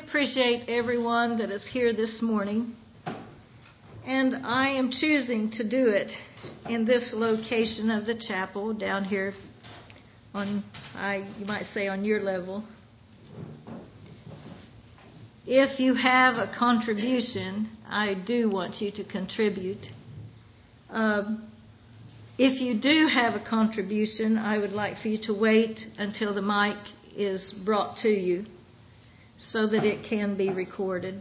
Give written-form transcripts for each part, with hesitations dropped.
appreciate everyone that is here this morning. And I am choosing to do it in this location of the chapel down here on, you might say, on your level. If you have a contribution, I do want you to contribute. If you do have a contribution, I would like for you to wait until the mic is brought to you so that it can be recorded.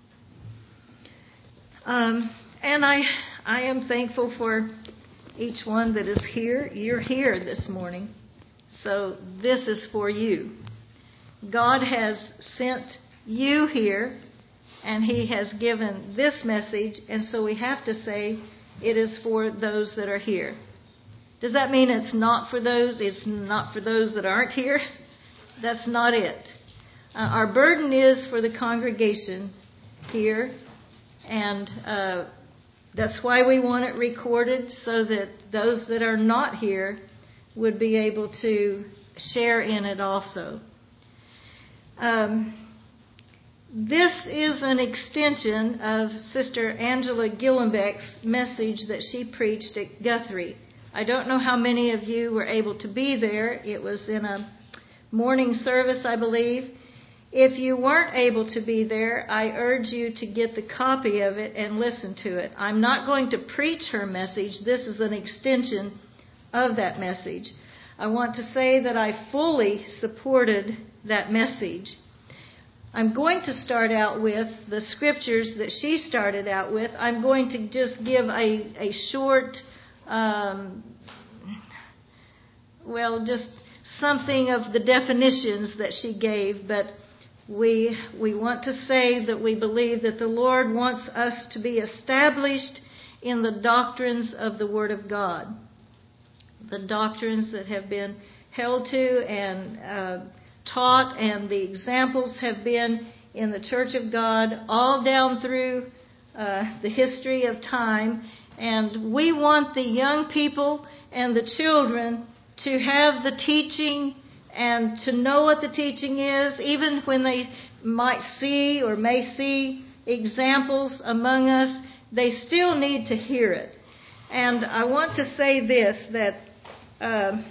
And I am thankful for each one that is here. You're here this morning, so this is for you. God has sent you here, and He has given this message, and so we have to say it is for those that are here. Does that mean it's not for those? It's not for those that aren't here? That's not it. Our burden is for the congregation here, and that's why we want it recorded, so that those that are not here would be able to share in it also. This is an extension of Sister Angela Gillenbeck's message that she preached at Guthrie. I don't know how many of you were able to be there. It was in a morning service, I believe. If you weren't able to be there, I urge you to get the copy of it and listen to it. I'm not going to preach her message. This is an extension of that message. I want to say that I fully supported that message. I'm going to start out with the scriptures that she started out with. I'm going to just give a short, just something of the definitions that she gave, but we want to say that we believe that the Lord wants us to be established in the doctrines of the Word of God, the doctrines that have been held to and taught, and the examples have been in the Church of God all down through the history of time. And we want the young people and the children to have the teaching and to know what the teaching is, even when they might see or may see examples among us, they still need to hear it. And I want to say this, that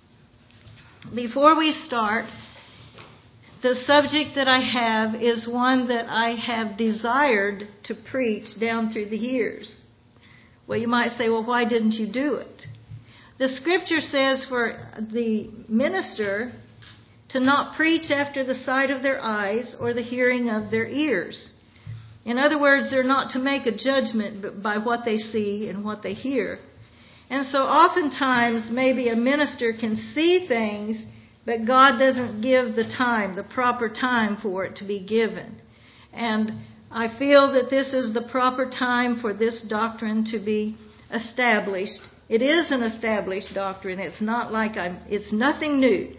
before we start, the subject that I have is one that I have desired to preach down through the years. Well, you might say, well, why didn't you do it? The scripture says for the minister to not preach after the sight of their eyes or the hearing of their ears. In other words, they're not to make a judgment by what they see and what they hear. And so oftentimes maybe a minister can see things, but God doesn't give the time, the proper time for it to be given. And I feel that this is the proper time for this doctrine to be established. It is an established doctrine. It's not like it's nothing new.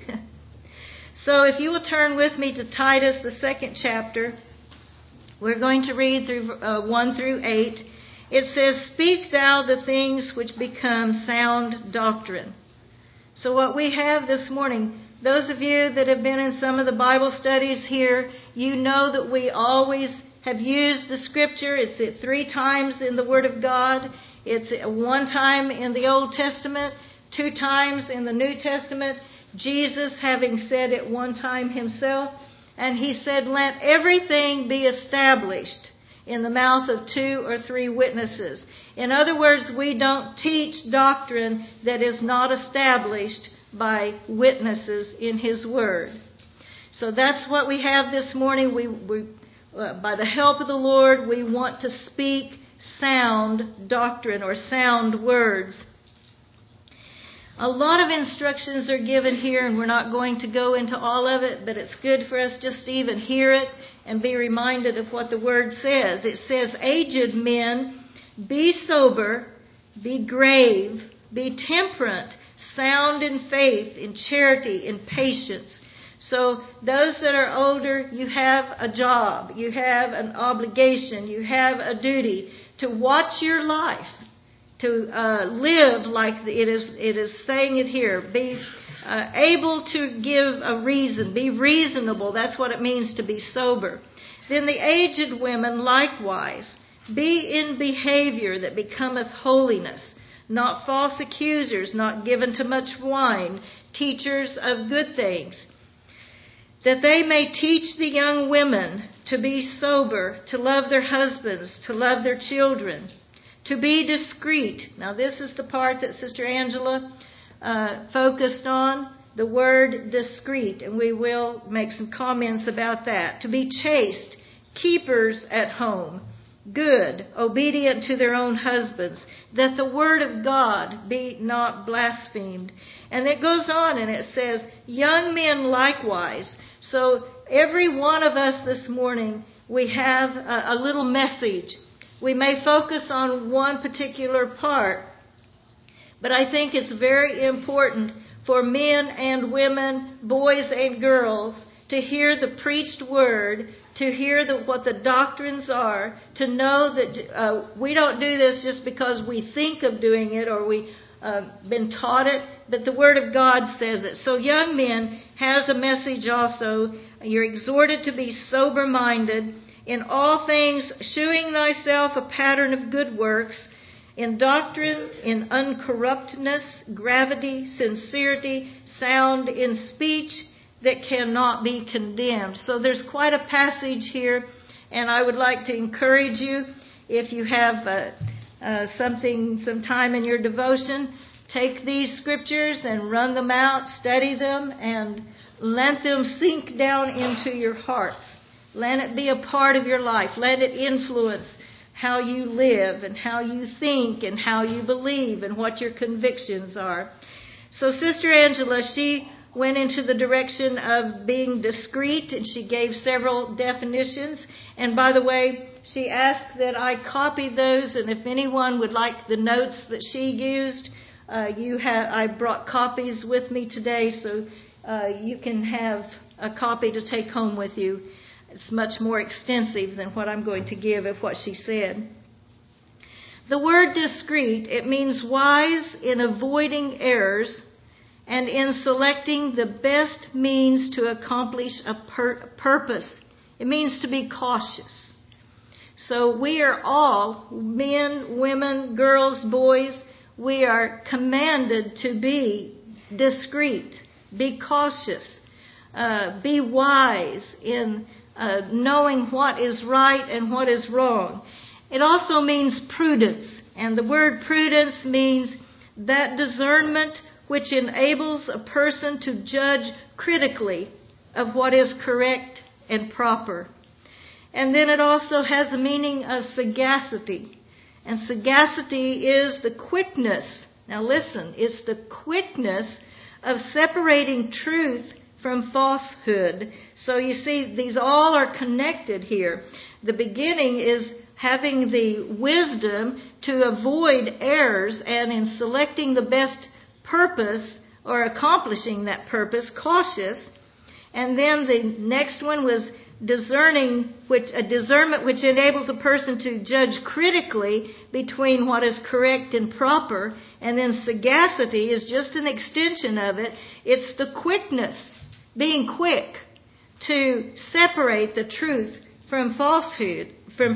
So if you will turn with me to Titus, the 2nd chapter, we're going to read through 1 through 8. It says, "Speak thou the things which become sound doctrine." So what we have this morning, those of you that have been in some of the Bible studies here, you know that we always have used the scripture. It's 3 times in the Word of God. It's 1 time in the Old Testament, 2 times in the New Testament. Jesus having said it 1 time himself. And he said, "Let everything be established in the mouth of 2 or 3 witnesses." In other words, we don't teach doctrine that is not established by witnesses in His Word. So that's what we have this morning. We by the help of the Lord, we want to speak sound doctrine or sound words. A lot of instructions are given here, and we're not going to go into all of it, but it's good for us just to even hear it and be reminded of what the Word says. It says, "Aged men, be sober, be grave, be temperate, sound in faith, in charity, in patience." So those that are older, you have a job, you have an obligation, you have a duty to watch your life, to live like it is saying it here. Be able to give a reason, be reasonable. That's what it means to be sober. Then the aged women likewise, be in behavior that becometh holiness, not false accusers, not given to much wine, teachers of good things, that they may teach the young women to be sober, to love their husbands, to love their children, to be discreet. Now this is the part that Sister Angela focused on, the word discreet, and we will make some comments about that. To be chaste, keepers at home, good, obedient to their own husbands, that the word of God be not blasphemed. And it goes on and it says, young men likewise. So every one of us this morning, we have a little message. We may focus on one particular part, but I think it's very important for men and women, boys and girls, to hear the preached word, to hear what the doctrines are, to know that we don't do this just because we think of doing it or we've been taught it, but the Word of God says it. So young men has a message also. You're exhorted to be sober-minded, in all things shewing thyself a pattern of good works, in doctrine, in uncorruptness, gravity, sincerity, sound in speech, that cannot be condemned. So there's quite a passage here, and I would like to encourage you, if you have some time in your devotion, take these scriptures and run them out, study them, and let them sink down into your hearts. Let it be a part of your life. Let it influence how you live and how you think and how you believe and what your convictions are. So Sister Angela, she went into the direction of being discreet, and she gave several definitions. And by the way, she asked that I copy those, and if anyone would like the notes that she used, I brought copies with me today, so you can have a copy to take home with you. It's much more extensive than what I'm going to give of what she said. The word discreet, it means wise in avoiding errors and in selecting the best means to accomplish a purpose. It means to be cautious. So we are all, men, women, girls, boys, we are commanded to be discreet, be cautious, be wise in knowing what is right and what is wrong. It also means prudence, and the word prudence means that discernment which enables a person to judge critically of what is correct and proper. And then it also has the meaning of sagacity. And sagacity is the quickness. Now listen, it's the quickness of separating truth from falsehood. So you see, these all are connected here. The beginning is having the wisdom to avoid errors, and in selecting the best purpose or accomplishing that purpose, cautious. And then the next one was discerning, a discernment which enables a person to judge critically between what is correct and proper. And then sagacity is just an extension of it. It's the quickness, being quick to separate the truth from falsehood.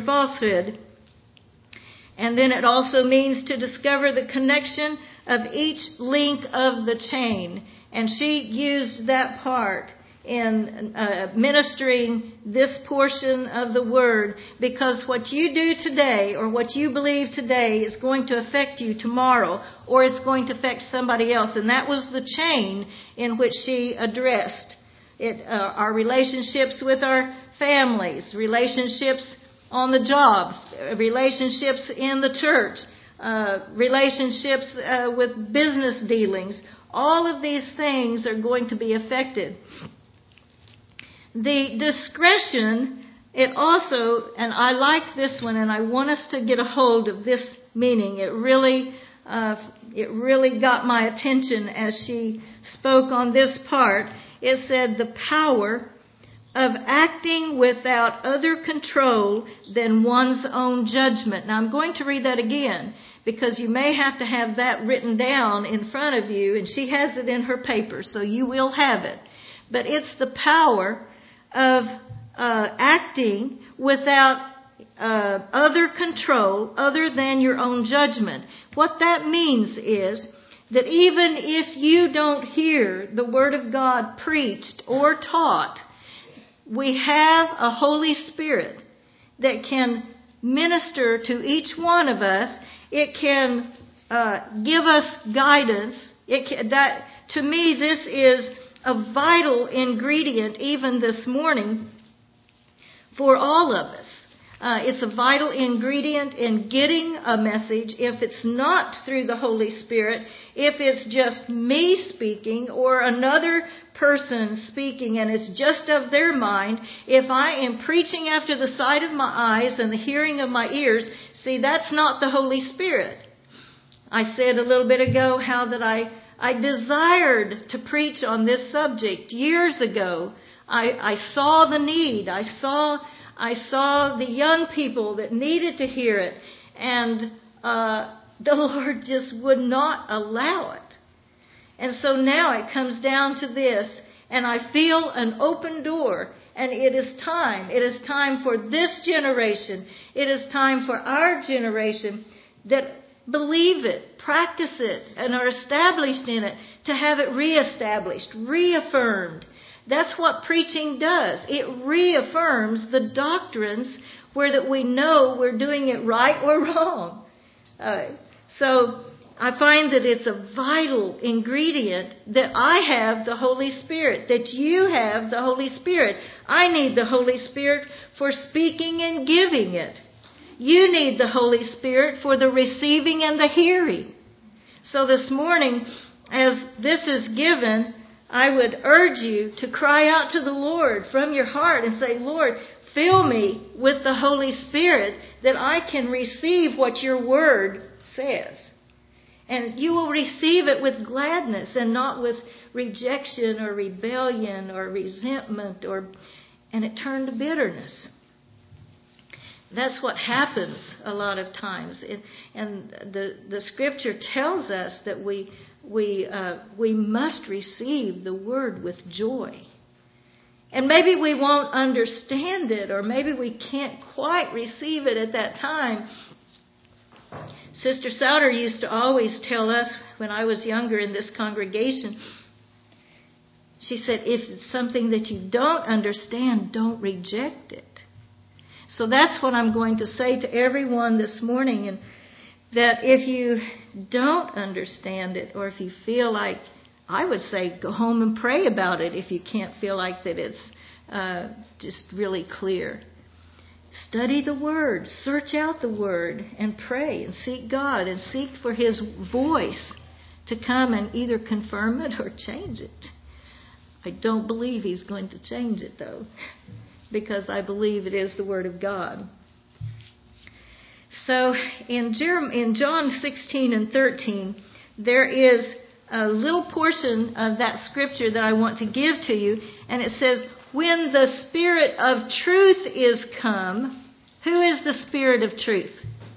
And then it also means to discover the connection of each link of the chain. And she used that part in ministering this portion of the Word, because what you do today or what you believe today is going to affect you tomorrow, or it's going to affect somebody else. And that was the chain in which she addressed it. Our relationships with our families, relationships on the job, relationships in the church, relationships with business dealings. All of these things are going to be affected. The discretion, it also, and I like this one, and I want us to get a hold of this meaning. It really got my attention as she spoke on this part. It said the power of acting without other control than one's own judgment. Now I'm going to read that again, because you may have to have that written down in front of you, and she has it in her paper, so you will have it. But it's the power of acting without other control other than your own judgment. What that means is that even if you don't hear the Word of God preached or taught, we have a Holy Spirit that can minister to each one of us. It can give us guidance. To me, this is a vital ingredient even this morning for all of us. It's a vital ingredient in getting a message. If it's not through the Holy Spirit, if it's just me speaking or another person speaking and it's just of their mind, if I am preaching after the sight of my eyes and the hearing of my ears, see, that's not the Holy Spirit. I said a little bit ago how that I desired to preach on this subject years ago. I saw the need. I saw the young people that needed to hear it, and the Lord just would not allow it. And so now it comes down to this, and I feel an open door, and it is time. It is time for this generation. It is time for our generation that believe it, practice it, and are established in it, to have it reestablished, reaffirmed. That's what preaching does. It reaffirms the doctrines where that we know we're doing it right or wrong. So I find that it's a vital ingredient that I have the Holy Spirit, that you have the Holy Spirit. I need the Holy Spirit for speaking and giving it. You need the Holy Spirit for the receiving and the hearing. So this morning, as this is given, I would urge you to cry out to the Lord from your heart and say, Lord, fill me with the Holy Spirit that I can receive what your word says. And you will receive it with gladness and not with rejection or rebellion or resentment, and it turned to bitterness. That's what happens a lot of times. And the scripture tells us that we must receive the word with joy. And maybe we won't understand it, or maybe we can't quite receive it at that time. Sister Souter used to always tell us when I was younger in this congregation, she said, if it's something that you don't understand, don't reject it. So that's what I'm going to say to everyone this morning, and that if you don't understand it, or if you feel like, I would say go home and pray about it if you can't feel like that it's just really clear. Study the Word, search out the Word, and pray and seek God and seek for His voice to come and either confirm it or change it. I don't believe He's going to change it, though, because I believe it is the Word of God. So in John 16 and 13, there is a little portion of that scripture that I want to give to you, and it says, when the Spirit of truth is come. Who is the Spirit of truth?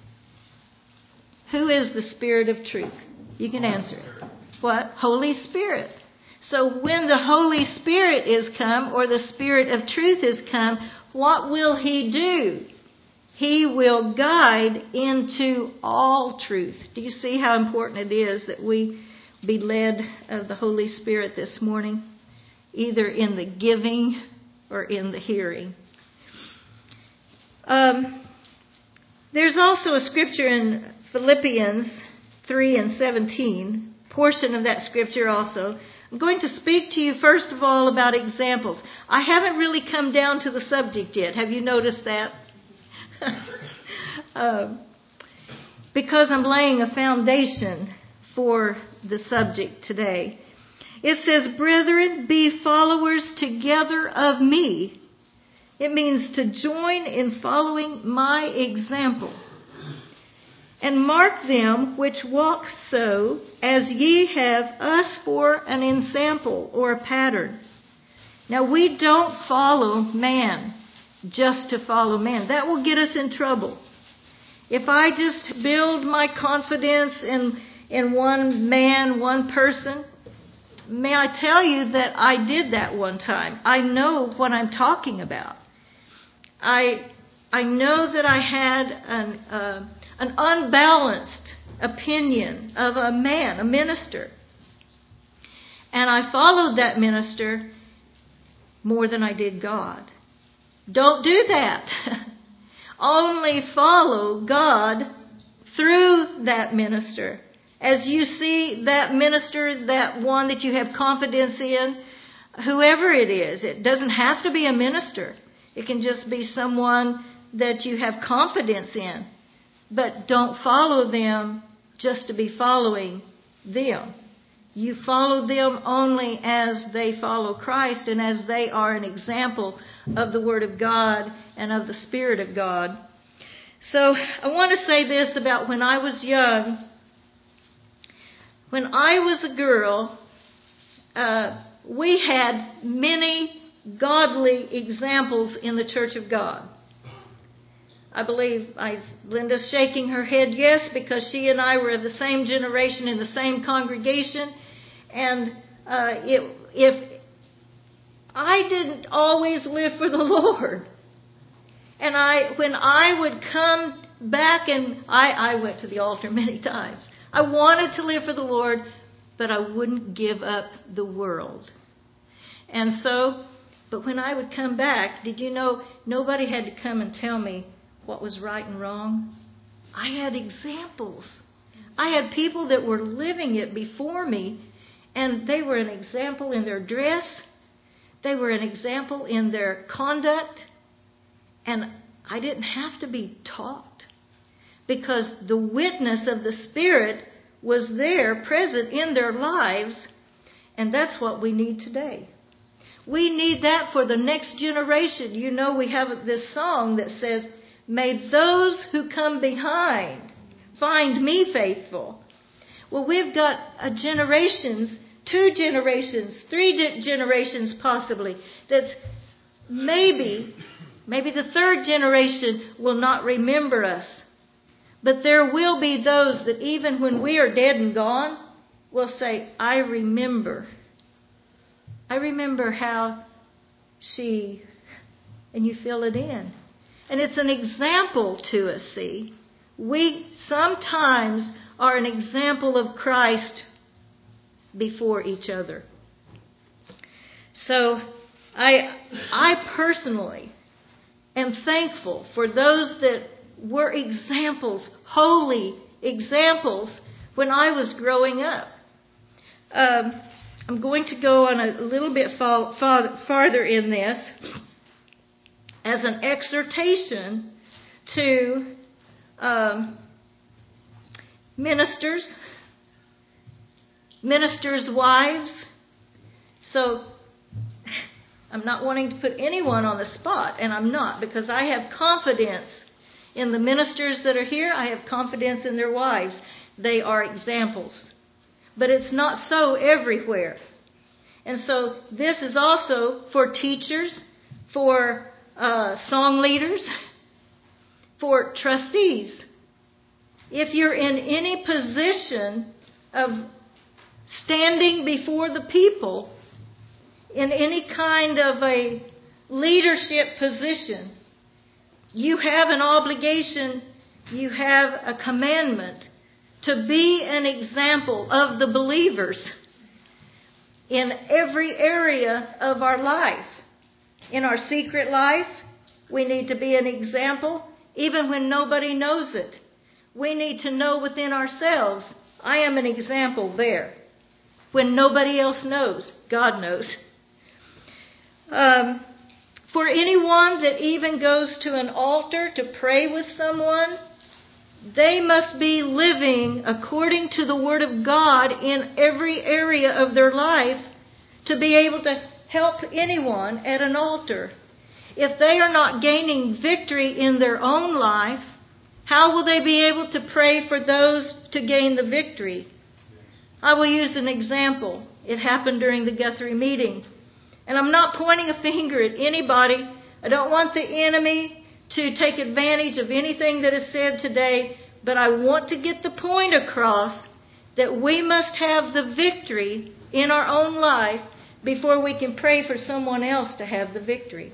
Who is the Spirit of truth? You can answer it. What? Holy Spirit. So when the Holy Spirit is come, or the Spirit of truth is come, what will He do? He will guide into all truth. Do you see how important it is that we be led of the Holy Spirit this morning? Either in the giving or in the hearing. There's also a scripture in Philippians 3 and 17, portion of that scripture also. I'm going to speak to you first of all about examples. I haven't really come down to the subject yet. Have you noticed that? Because I'm laying a foundation for the subject today. It says, brethren, be followers together of me. It means to join in following my example. And mark them which walk so, as ye have us for an ensample or a pattern. Now we don't follow man just to follow man. That will get us in trouble. if I just build my confidence in one man, one person, may I tell you that I did that one time. I know what I'm talking about. I know that I had an unbalanced opinion of a man, a minister. And I followed that minister more than I did God. Don't do that. Only follow God through that minister. As you see that minister, that one that you have confidence in, whoever it is, it doesn't have to be a minister. It can just be someone that you have confidence in. But don't follow them just to be following them. You follow them only as they follow Christ and as they are an example of the Word of God and of the Spirit of God. So I want to say this about when I was young. When I was a girl, we had many godly examples in the Church of God. I believe Linda's shaking her head yes, because she and I were of the same generation in the same congregation. And if I didn't always live for the Lord, and when I would come back, and I went to the altar many times. I wanted to live for the Lord, but I wouldn't give up the world. And so, but when I would come back, did you know nobody had to come and tell me what was right and wrong? I had examples. I had people that were living it before me, and they were an example in their dress. They were an example in their conduct. And I didn't have to be taught, because the witness of the Spirit was there, present in their lives, and that's what we need today. We need that for the next generation. You know, we have this song that says, "May those who come behind find me faithful." Well, we've got generations, 2 generations, 3 generations possibly, that's maybe the 3rd generation will not remember us. But there will be those that even when we are dead and gone, will say, I remember how she, and you fill it in. And it's an example to us, see. We sometimes are an example of Christ before each other. So I personally am thankful for those that were examples, holy examples, when I was growing up. I'm going to go on a little bit farther in this as an exhortation to ministers' wives. So I'm not wanting to put anyone on the spot, and I'm not, because I have confidence in the ministers that are here. I have confidence in their wives. They are examples. But it's not so everywhere. And so this is also for teachers, for song leaders, for trustees. If you're in any position of standing before the people, in any kind of a leadership position, you have an obligation, you have a commandment to be an example of the believers in every area of our life. In our secret life, we need to be an example, even when nobody knows it. We need to know within ourselves, I am an example there. When nobody else knows, God knows. For anyone that even goes to an altar to pray with someone, they must be living according to the Word of God in every area of their life to be able to help anyone at an altar. If they are not gaining victory in their own life, how will they be able to pray for those to gain the victory? I will use an example. It happened during the Guthrie meeting. And I'm not pointing a finger at anybody. I don't want the enemy to take advantage of anything that is said today, but I want to get the point across that we must have the victory in our own life before we can pray for someone else to have the victory.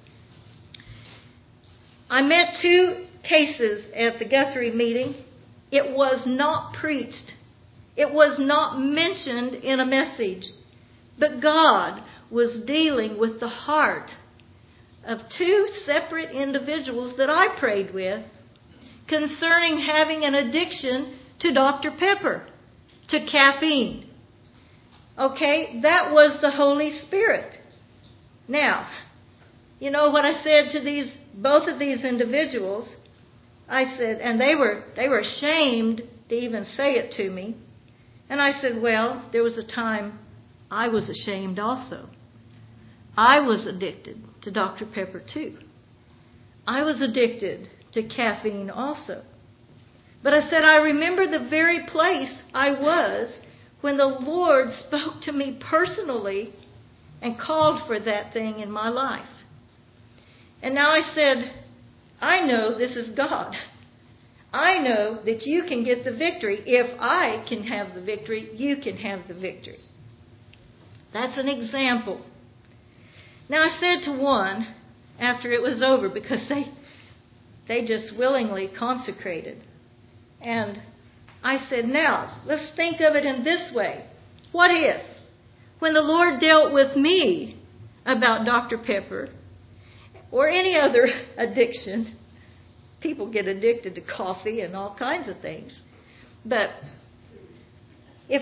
I met 2 cases at the Guthrie meeting. It was not preached. It was not mentioned in a message. But God was dealing with the heart of 2 separate individuals that I prayed with concerning having an addiction to Dr. Pepper, to caffeine. Okay, that was the Holy Spirit. Now, you know what I said to both of these individuals? I said, and they were ashamed to even say it to me. And I said, well, there was a time I was ashamed also. I was addicted to Dr. Pepper too. I was addicted to caffeine also. But I said, I remember the very place I was when the Lord spoke to me personally and called for that thing in my life. And now I said, I know this is God. I know that you can get the victory. If I can have the victory, you can have the victory. That's an example. Now I said to one, after it was over, because they just willingly consecrated. And I said, now, let's think of it in this way. What if, when the Lord dealt with me about Dr. Pepper, or any other addiction, people get addicted to coffee and all kinds of things. But if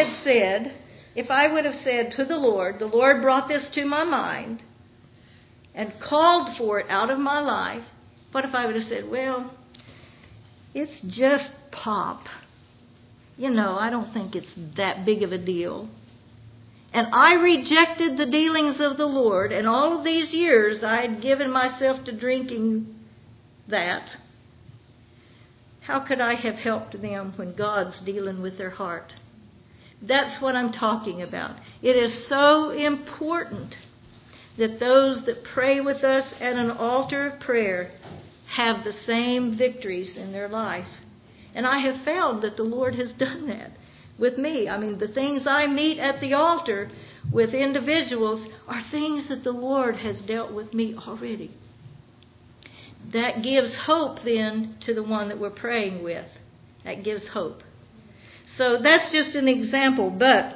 I would have said to the Lord brought this to my mind and called for it out of my life, what if I would have said, well, it's just pop. I don't think it's that big of a deal. And I rejected the dealings of the Lord, and all of these years I had given myself to drinking that. How could I have helped them when God's dealing with their heart? That's what I'm talking about. It is so important that those that pray with us at an altar of prayer have the same victories in their life. And I have found that the Lord has done that with me. I mean, the things I meet at the altar with individuals are things that the Lord has dealt with me already. That gives hope then to the one that we're praying with. That gives hope. So that's just an example. But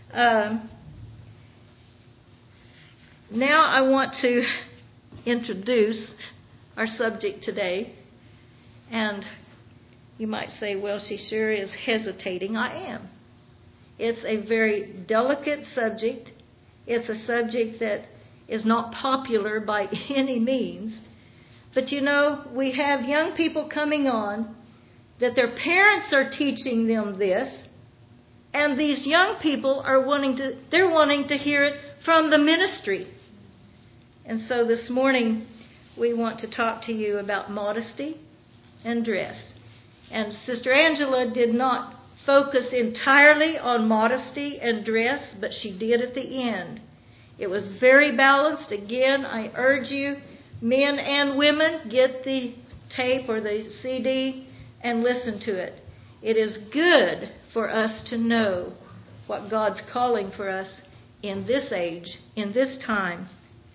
now I want to introduce our subject today. And you might say, well, she sure is hesitating. I am. It's a very delicate subject. It's a subject that is not popular by any means. But we have young people coming on that their parents are teaching them this. And these young people are wanting to hear it from the ministry. And so this morning we want to talk to you about modesty and dress. And Sister Angela did not focus entirely on modesty and dress, but she did at the end. It was very balanced. Again, I urge you, men and women, get the tape or the CD and listen to it. It is good for us to know what God's calling for us in this age, in this time.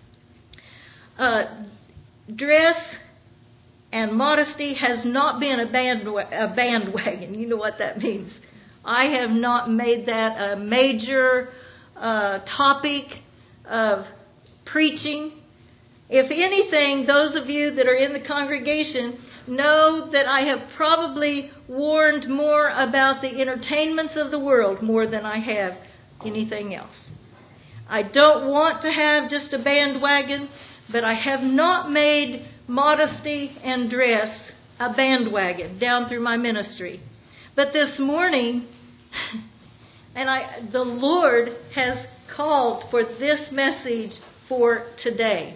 Dress and modesty has not been a bandwagon. You know what that means. I have not made that a major topic of preaching. If anything, those of you that are in the congregation know that I have probably warned more about the entertainments of the world more than I have anything else. I don't want to have just a bandwagon, but I have not made modesty and dress a bandwagon down through my ministry. But this morning, the Lord has called for this message for today.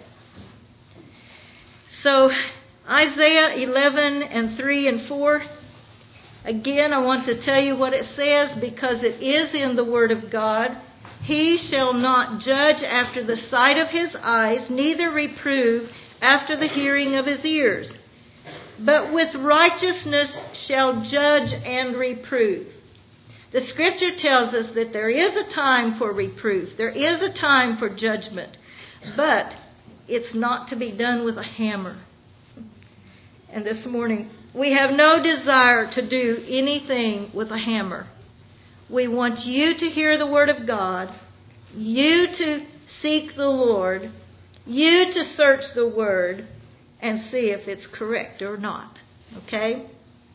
So Isaiah 11 and 3 and 4. Again, I want to tell you what it says because it is in the Word of God. He shall not judge after the sight of his eyes, neither reprove after the hearing of his ears, but with righteousness shall judge and reprove. The Scripture tells us that there is a time for reproof. There is a time for judgment. But it's not to be done with a hammer. And this morning, we have no desire to do anything with a hammer. We want you to hear the Word of God, you to seek the Lord, you to search the Word and see if it's correct or not. Okay?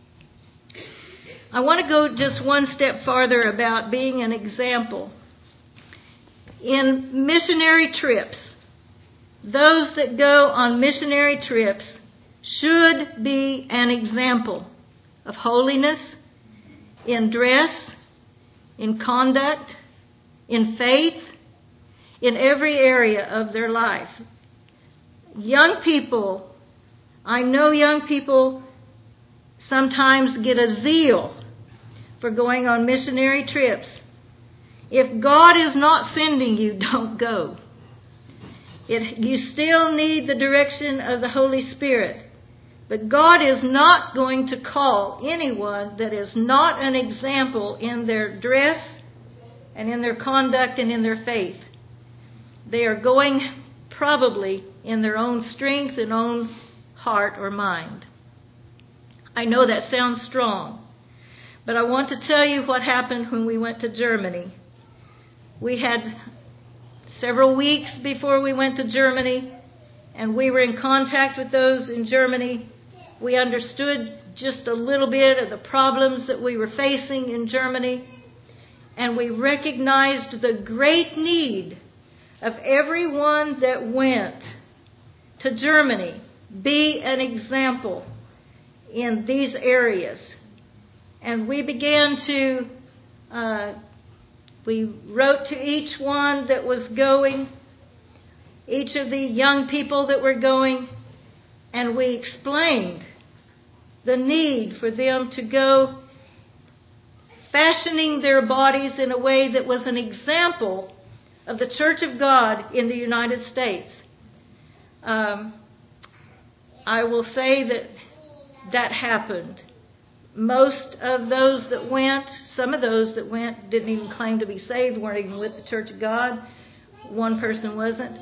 I want to go just one step farther about being an example. In missionary trips, those that go on missionary trips should be an example of holiness, in dress, in conduct, in faith, in every area of their life. Young people, I know young people sometimes get a zeal for going on missionary trips. If God is not sending you, don't go. You still need the direction of the Holy Spirit. But God is not going to call anyone that is not an example in their dress and in their conduct and in their faith. They are going probably in their own strength and own heart or mind. I know that sounds strong, but I want to tell you what happened when we went to Germany. We had several weeks before we went to Germany, and we were in contact with those in Germany. We understood just a little bit of the problems that we were facing in Germany, and we recognized the great need of everyone that went to Germany be an example in these areas. And we began to, we wrote to each one that was going, each of the young people that were going, and we explained the need for them to go fashioning their bodies in a way that was an example of the Church of God in the United States. I will say that happened. Most of those that went, some of those that went didn't even claim to be saved, weren't even with the Church of God. One person wasn't.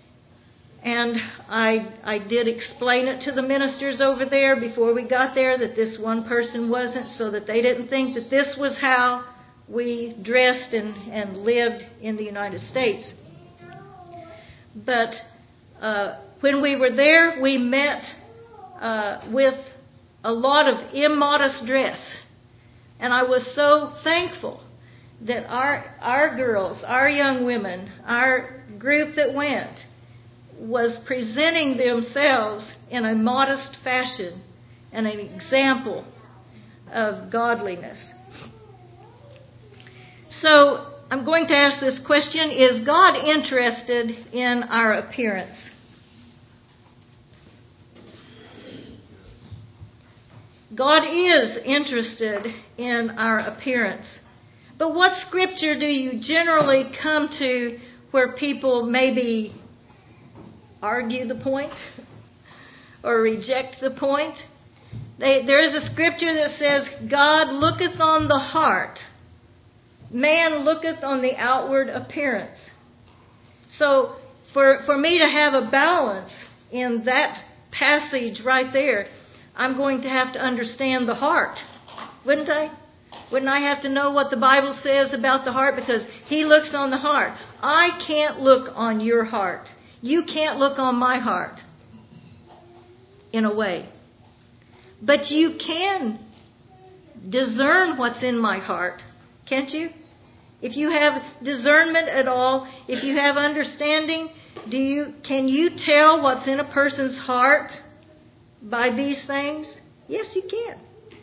And I did explain it to the ministers over there before we got there that this one person wasn't, so that they didn't think that this was how we dressed and lived in the United States. But when we were there, we met with a lot of immodest dress. And I was so thankful that our girls, our young women, our group that went, was presenting themselves in a modest fashion and an example of godliness. So I'm going to ask this question: is God interested in our appearance? God is interested in our appearance. But what scripture do you generally come to where people maybe argue the point or reject the point? There is a scripture that says, God looketh on the heart. Man looketh on the outward appearance. So for me to have a balance in that passage right there, I'm going to have to understand the heart, wouldn't I? Wouldn't I have to know what the Bible says about the heart? Because He looks on the heart. I can't look on your heart. You can't look on my heart, in a way. But you can discern what's in my heart, can't you? If you have discernment at all, if you have understanding, can you tell what's in a person's heart by these things? Yes, you can.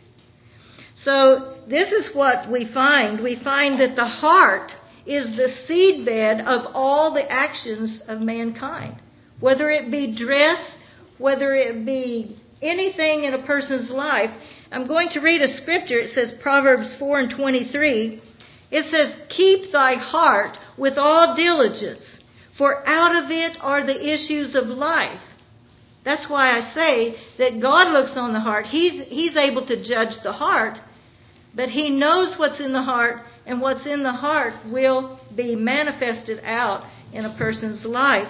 So this is what we find. We find that the heart is the seedbed of all the actions of mankind. Whether it be dress, whether it be anything in a person's life. I'm going to read a scripture. It says Proverbs 4:23. It says, keep thy heart with all diligence, for out of it are the issues of life. That's why I say that God looks on the heart. He's able to judge the heart, but He knows what's in the heart, and what's in the heart will be manifested out in a person's life.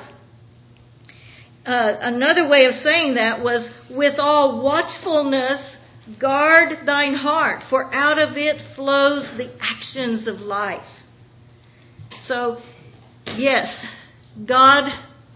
Another way of saying that was, with all watchfulness, guard thine heart, for out of it flows the actions of life. So, yes, God,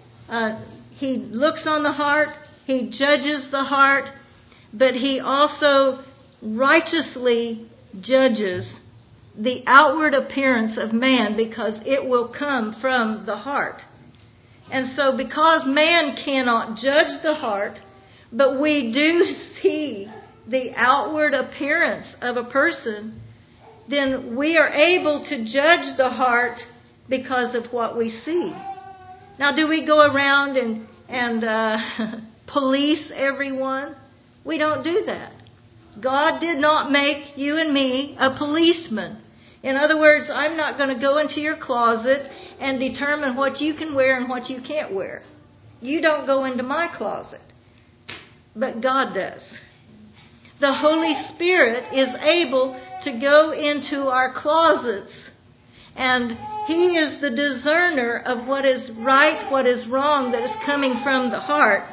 He looks on the heart, He judges the heart, but He also righteously judges the outward appearance of man, because it will come from the heart. And so because man cannot judge the heart, but we do see the outward appearance of a person, then we are able to judge the heart because of what we see. Now, do we go around and police everyone? We don't do that. God did not make you and me a policeman. In other words, I'm not going to go into your closet and determine what you can wear and what you can't wear. You don't go into my closet. But God does. The Holy Spirit is able to go into our closets, and He is the discerner of what is right, what is wrong, that is coming from the heart.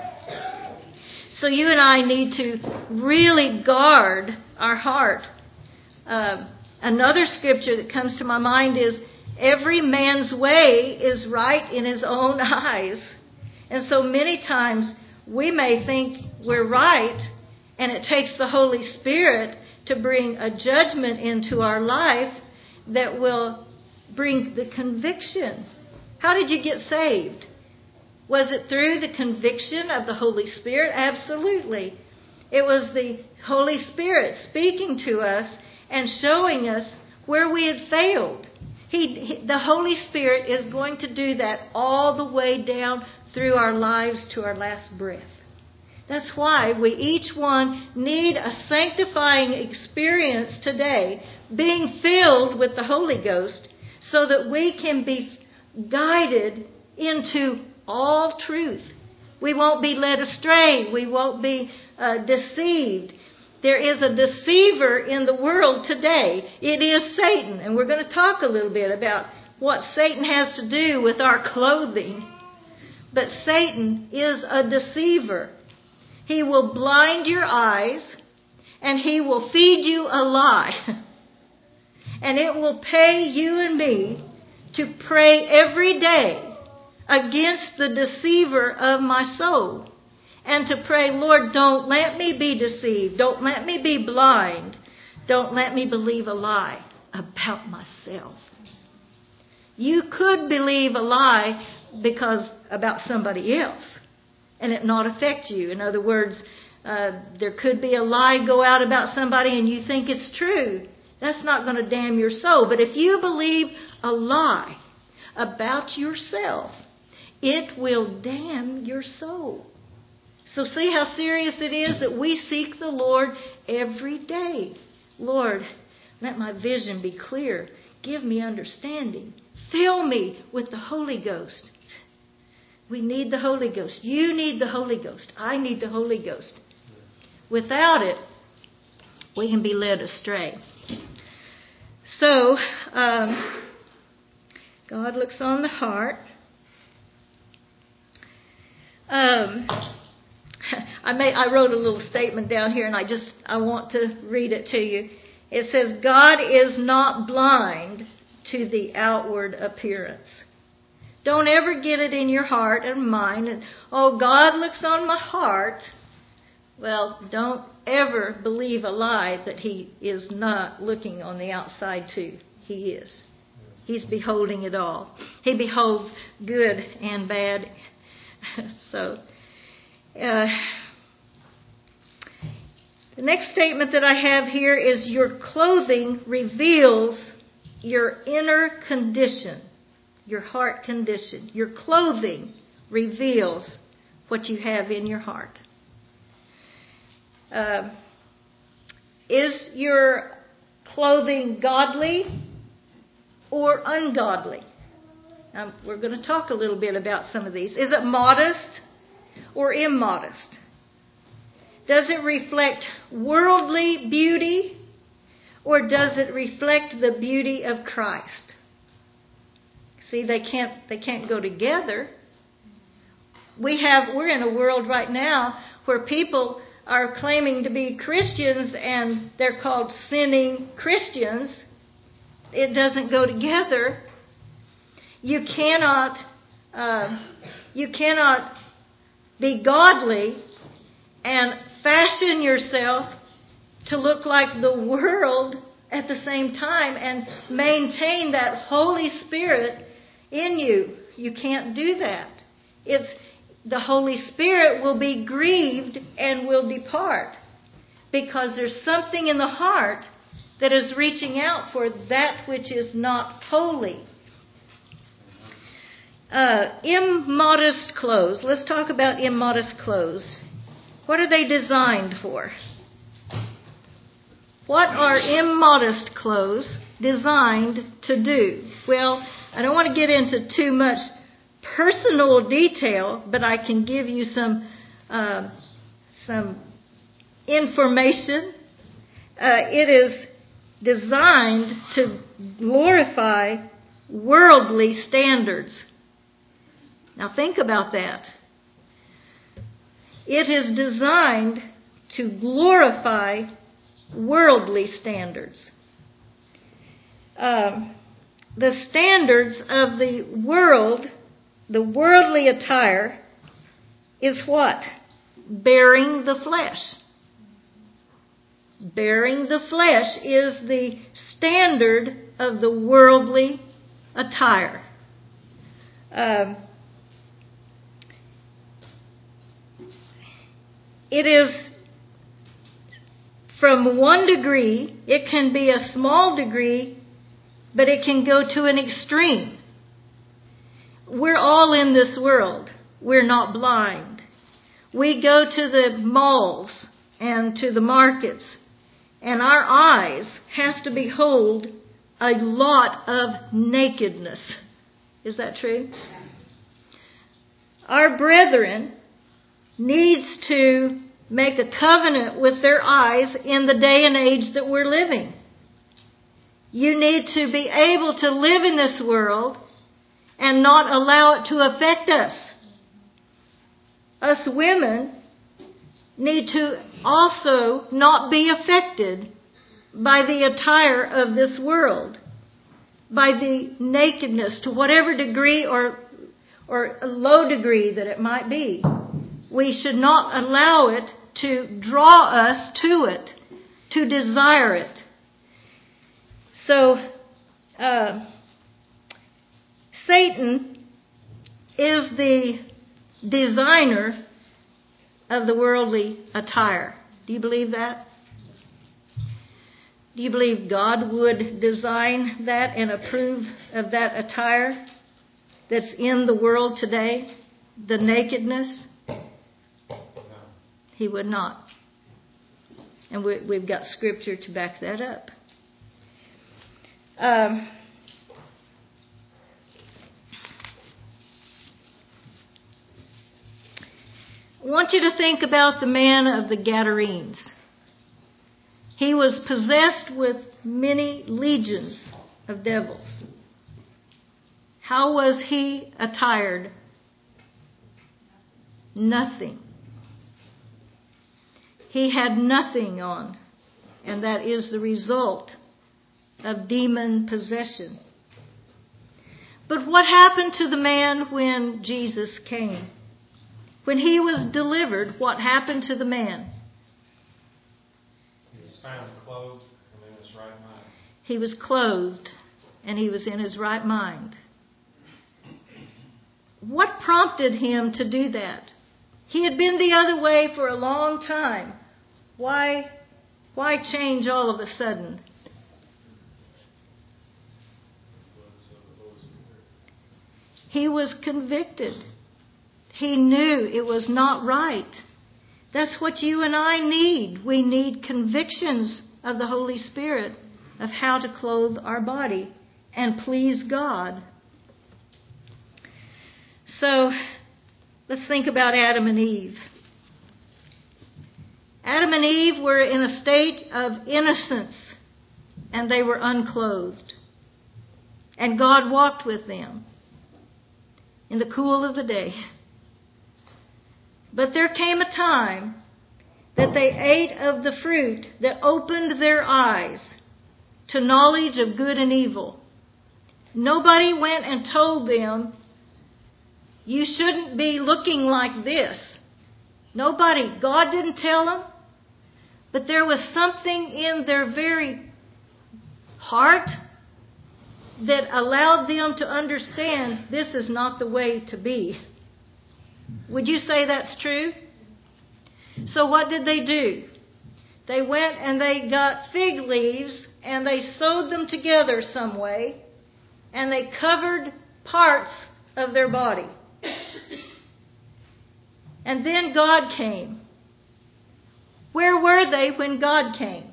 So you and I need to really guard our heart. Another scripture that comes to my mind is, every man's way is right in his own eyes. And so many times we may think we're right, and it takes the Holy Spirit to bring a judgment into our life that will bring the conviction. How did you get saved? Was it through the conviction of the Holy Spirit? Absolutely. It was the Holy Spirit speaking to us and showing us where we had failed. The Holy Spirit is going to do that all the way down through our lives to our last breath. That's why we each one need a sanctifying experience today, being filled with the Holy Ghost, so that we can be guided into all truth. We won't be led astray. We won't be deceived. There is a deceiver in the world today. It is Satan. And we're going to talk a little bit about what Satan has to do with our clothing. But Satan is a deceiver. He will blind your eyes, and he will feed you a lie. And it will pay you and me to pray every day against the deceiver of my soul. And to pray, Lord, don't let me be deceived. Don't let me be blind. Don't let me believe a lie about myself. You could believe a lie about somebody else and it not affect you. In other words, there could be a lie go out about somebody and you think it's true. That's not going to damn your soul. But if you believe a lie about yourself, it will damn your soul. So see how serious it is that we seek the Lord every day. Lord, let my vision be clear. Give me understanding. Fill me with the Holy Ghost. We need the Holy Ghost. You need the Holy Ghost. I need the Holy Ghost. Without it, we can be led astray. So, God looks on the heart. I wrote a little statement down here, and I want to read it to you. It says, God is not blind to the outward appearance. Don't ever get it in your heart and mind, and, oh, God looks on my heart. Well, don't ever believe a lie that He is not looking on the outside too. He is. He's beholding it all. He beholds good and bad. So, the next statement that I have here is, your clothing reveals your inner condition, your heart condition. Your clothing reveals what you have in your heart. Is your clothing godly or ungodly? We're going to talk a little bit about some of these. Is it modest or immodest? Does it reflect worldly beauty, or does it reflect the beauty of Christ? See, they can't go together. We're in a world right now where people are claiming to be Christians and they're called sinning Christians. It doesn't go together. You cannot be godly and fashion yourself to look like the world at the same time and maintain that Holy Spirit in you. You can't do that. The Holy Spirit will be grieved and will depart because there's something in the heart that is reaching out for that which is not holy. Immodest clothes. Let's talk about immodest clothes. What are they designed for? What are immodest clothes designed to do? Well, I don't want to get into too much personal detail, but I can give you some information. It is designed to glorify worldly standards. Now think about that. It is designed to glorify worldly standards. The standards of the world, the worldly attire, is what? Bearing the flesh. Bearing the flesh is the standard of the worldly attire. It is from one degree, it can be a small degree, but it can go to an extreme. We're all in this world. We're not blind. We go to the malls and to the markets, and our eyes have to behold a lot of nakedness. Is that true? Our brethren needs to make a covenant with their eyes in the day and age that we're living. You need to be able to live in this world and not allow it to affect us. Us women need to also not be affected by the attire of this world, by the nakedness to whatever degree or a low degree that it might be. We should not allow it to draw us to it, to desire it. So, Satan is the designer of the worldly attire. Do you believe that? Do you believe God would design that and approve of that attire that's in the world today? The nakedness? He would not. And we've got scripture to back that up. I want you to think about the man of the Gadarenes. He was possessed with many legions of devils. How was he attired? Nothing. He had nothing on, and that is the result of demon possession. But what happened to the man when Jesus came? When he was delivered, what happened to the man? He was found clothed and in his right mind. He was clothed and he was in his right mind. What prompted him to do that? He had been the other way for a long time. Why change all of a sudden? He was convicted. He knew it was not right. That's what you and I need. We need convictions of the Holy Spirit of how to clothe our body and please God. So, Let's think about Adam and Eve. Adam and Eve were in a state of innocence, and they were unclothed. And God walked with them in the cool of the day. But there came a time that they ate of the fruit that opened their eyes to knowledge of good and evil. Nobody went and told them, you shouldn't be looking like this. Nobody. God didn't tell them. But there was something in their very heart that allowed them to understand this is not the way to be. Would you say that's true? So what did they do? They went and they got fig leaves and they sewed them together some way and they covered parts of their body. And then God came. Where were they when God came?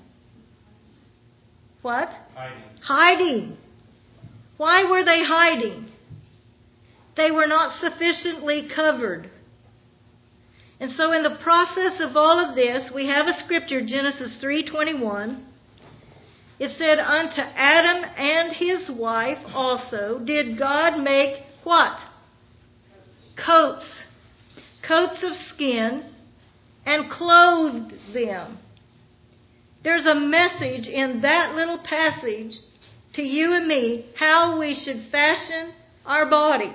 What? Hiding. Why were they hiding? They were not sufficiently covered. And so in the process of all of this, we have a scripture, Genesis 3:21. It said, unto Adam and his wife also did God make what? Coats. Coats of skin, and clothed them. There's a message in that little passage to you and me, how we should fashion our body.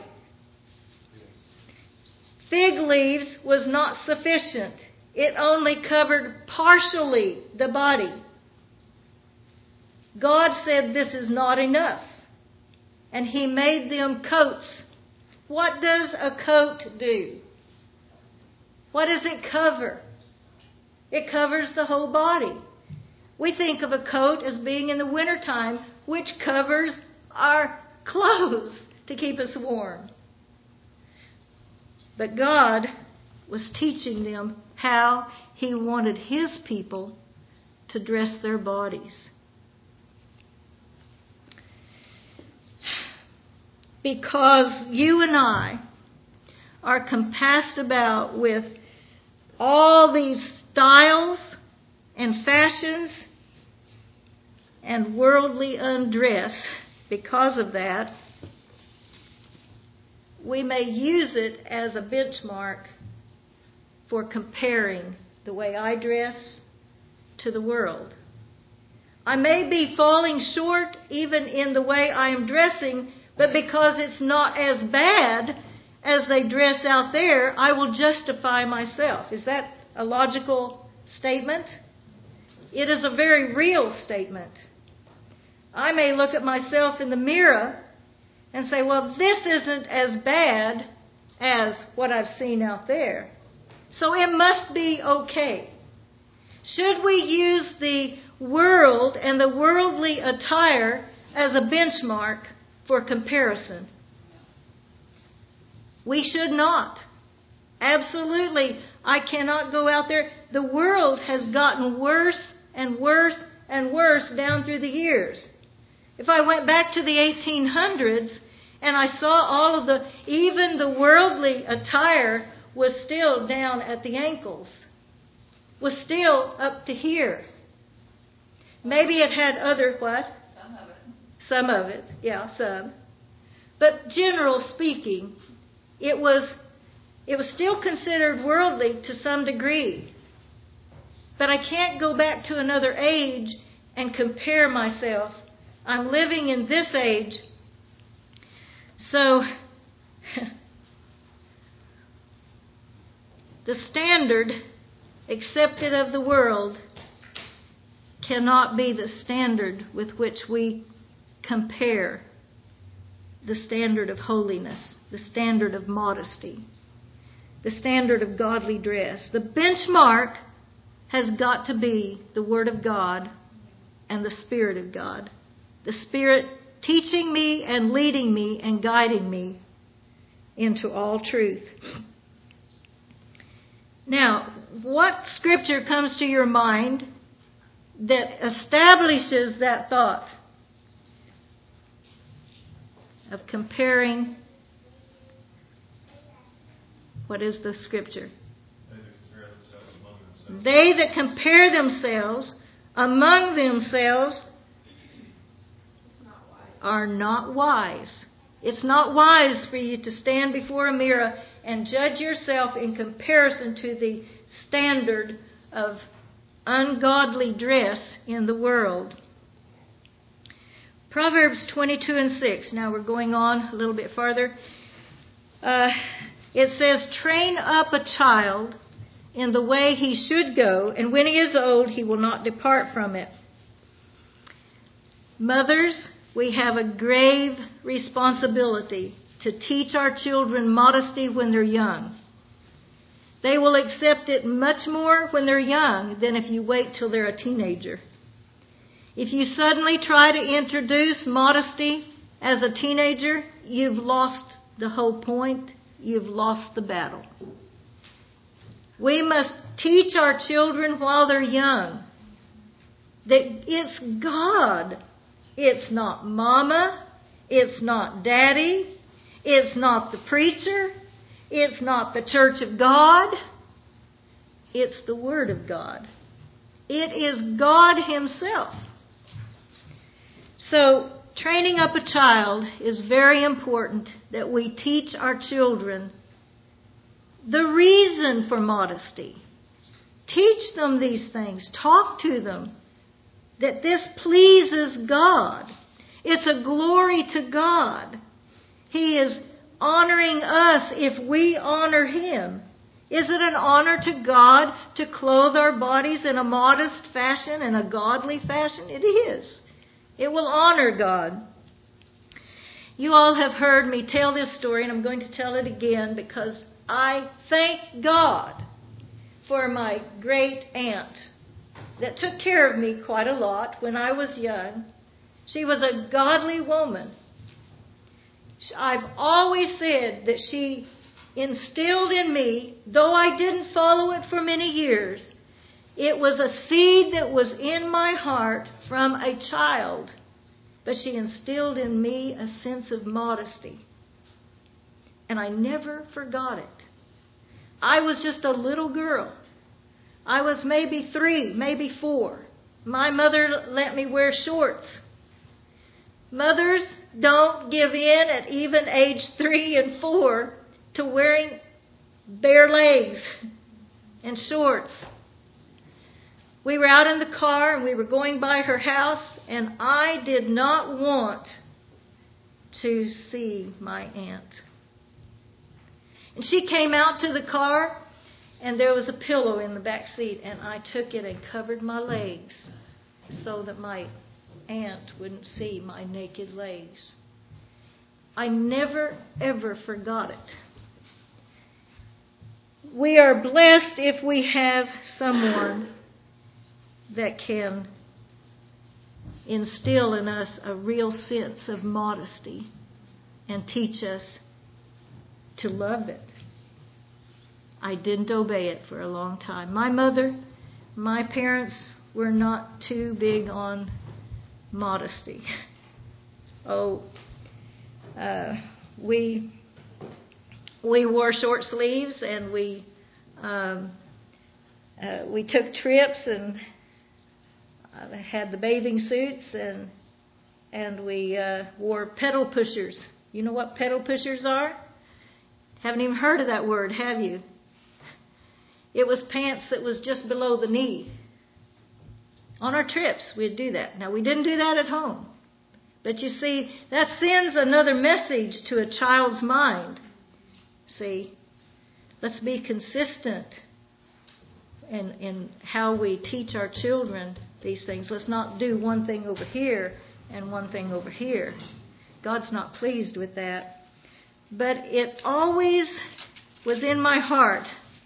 Fig leaves was not sufficient. It only covered partially the body. God said this is not enough. And He made them coats. What does a coat do? What does it cover? It covers the whole body. We think of a coat as being in the wintertime, which covers our clothes to keep us warm. But God was teaching them how He wanted His people to dress their bodies. Because you and I are compassed about with all these styles and fashions and worldly undress, because of that, we may use it as a benchmark for comparing the way I dress to the world. I may be falling short even in the way I am dressing, but because it's not as bad as they dress out there, I will justify myself. Is that a logical statement? It is a very real statement. I may look at myself in the mirror and say, well, this isn't as bad as what I've seen out there. So it must be okay. Should we use the world and the worldly attire as a benchmark for comparison? We should not. Absolutely, I cannot go out there. The world has gotten worse and worse and worse down through the years. If I went back to the 1800s and I saw all of even the worldly attire was still down at the ankles, was still up to here. Maybe it had other what? Some of it. Some of it, yeah, some. But general speaking, it was still considered worldly to some degree. But I can't go back to another age and compare myself. I'm living in this age. So, the standard accepted of the world cannot be the standard with which we compare the standard of holiness, the standard of modesty, the standard of godly dress. The benchmark has got to be the Word of God and the Spirit of God. The Spirit teaching me and leading me and guiding me into all truth. Now, what scripture comes to your mind that establishes that thought of comparing What is the scripture? They that compare themselves among themselves. They that compare themselves among themselves are not wise. It's not wise for you to stand before a mirror and judge yourself in comparison to the standard of ungodly dress in the world. Proverbs 22:6. Now we're going on a little bit farther. It says, train up a child in the way he should go, and when he is old, he will not depart from it. Mothers, we have a grave responsibility to teach our children modesty when they're young. They will accept it much more when they're young than if you wait till they're a teenager. If you suddenly try to introduce modesty as a teenager, you've lost the whole point. You've lost the battle. We must teach our children while they're young that it's God. It's not mama. It's not daddy. It's not the preacher. It's not the church of God. It's the Word of God. It is God Himself. So, training up a child is very important that we teach our children the reason for modesty. Teach them these things. Talk to them that this pleases God. It's a glory to God. He is honoring us if we honor Him. Is it an honor to God to clothe our bodies in a modest fashion, in a godly fashion? It is. It will honor God. You all have heard me tell this story, and I'm going to tell it again because I thank God for my great aunt that took care of me quite a lot when I was young. She was a godly woman. I've always said that she instilled in me, though I didn't follow it for many years, it was a seed that was in my heart from a child. But she instilled in me a sense of modesty. And I never forgot it. I was just a little girl. I was maybe 3, maybe 4. My mother let me wear shorts. Mothers don't give in at even age 3 and 4 to wearing bare legs and shorts. We were out in the car and we were going by her house, and I did not want to see my aunt. And she came out to the car, and there was a pillow in the back seat, and I took it and covered my legs so that my aunt wouldn't see my naked legs. I never, ever forgot it. We are blessed if we have someone that can instill in us a real sense of modesty and teach us to love it. I didn't obey it for a long time. My parents were not too big on modesty. We wore short sleeves, and we took trips and had the bathing suits, and we wore pedal pushers. You know what pedal pushers are? Haven't even heard of that word, have you? It was pants that was just below the knee. On our trips, we'd do that. Now, we didn't do that at home. But you see, that sends another message to a child's mind. See, let's be consistent in how we teach our children these things. Let's not do one thing over here and one thing over here. God's not pleased with that. But it always was in my heart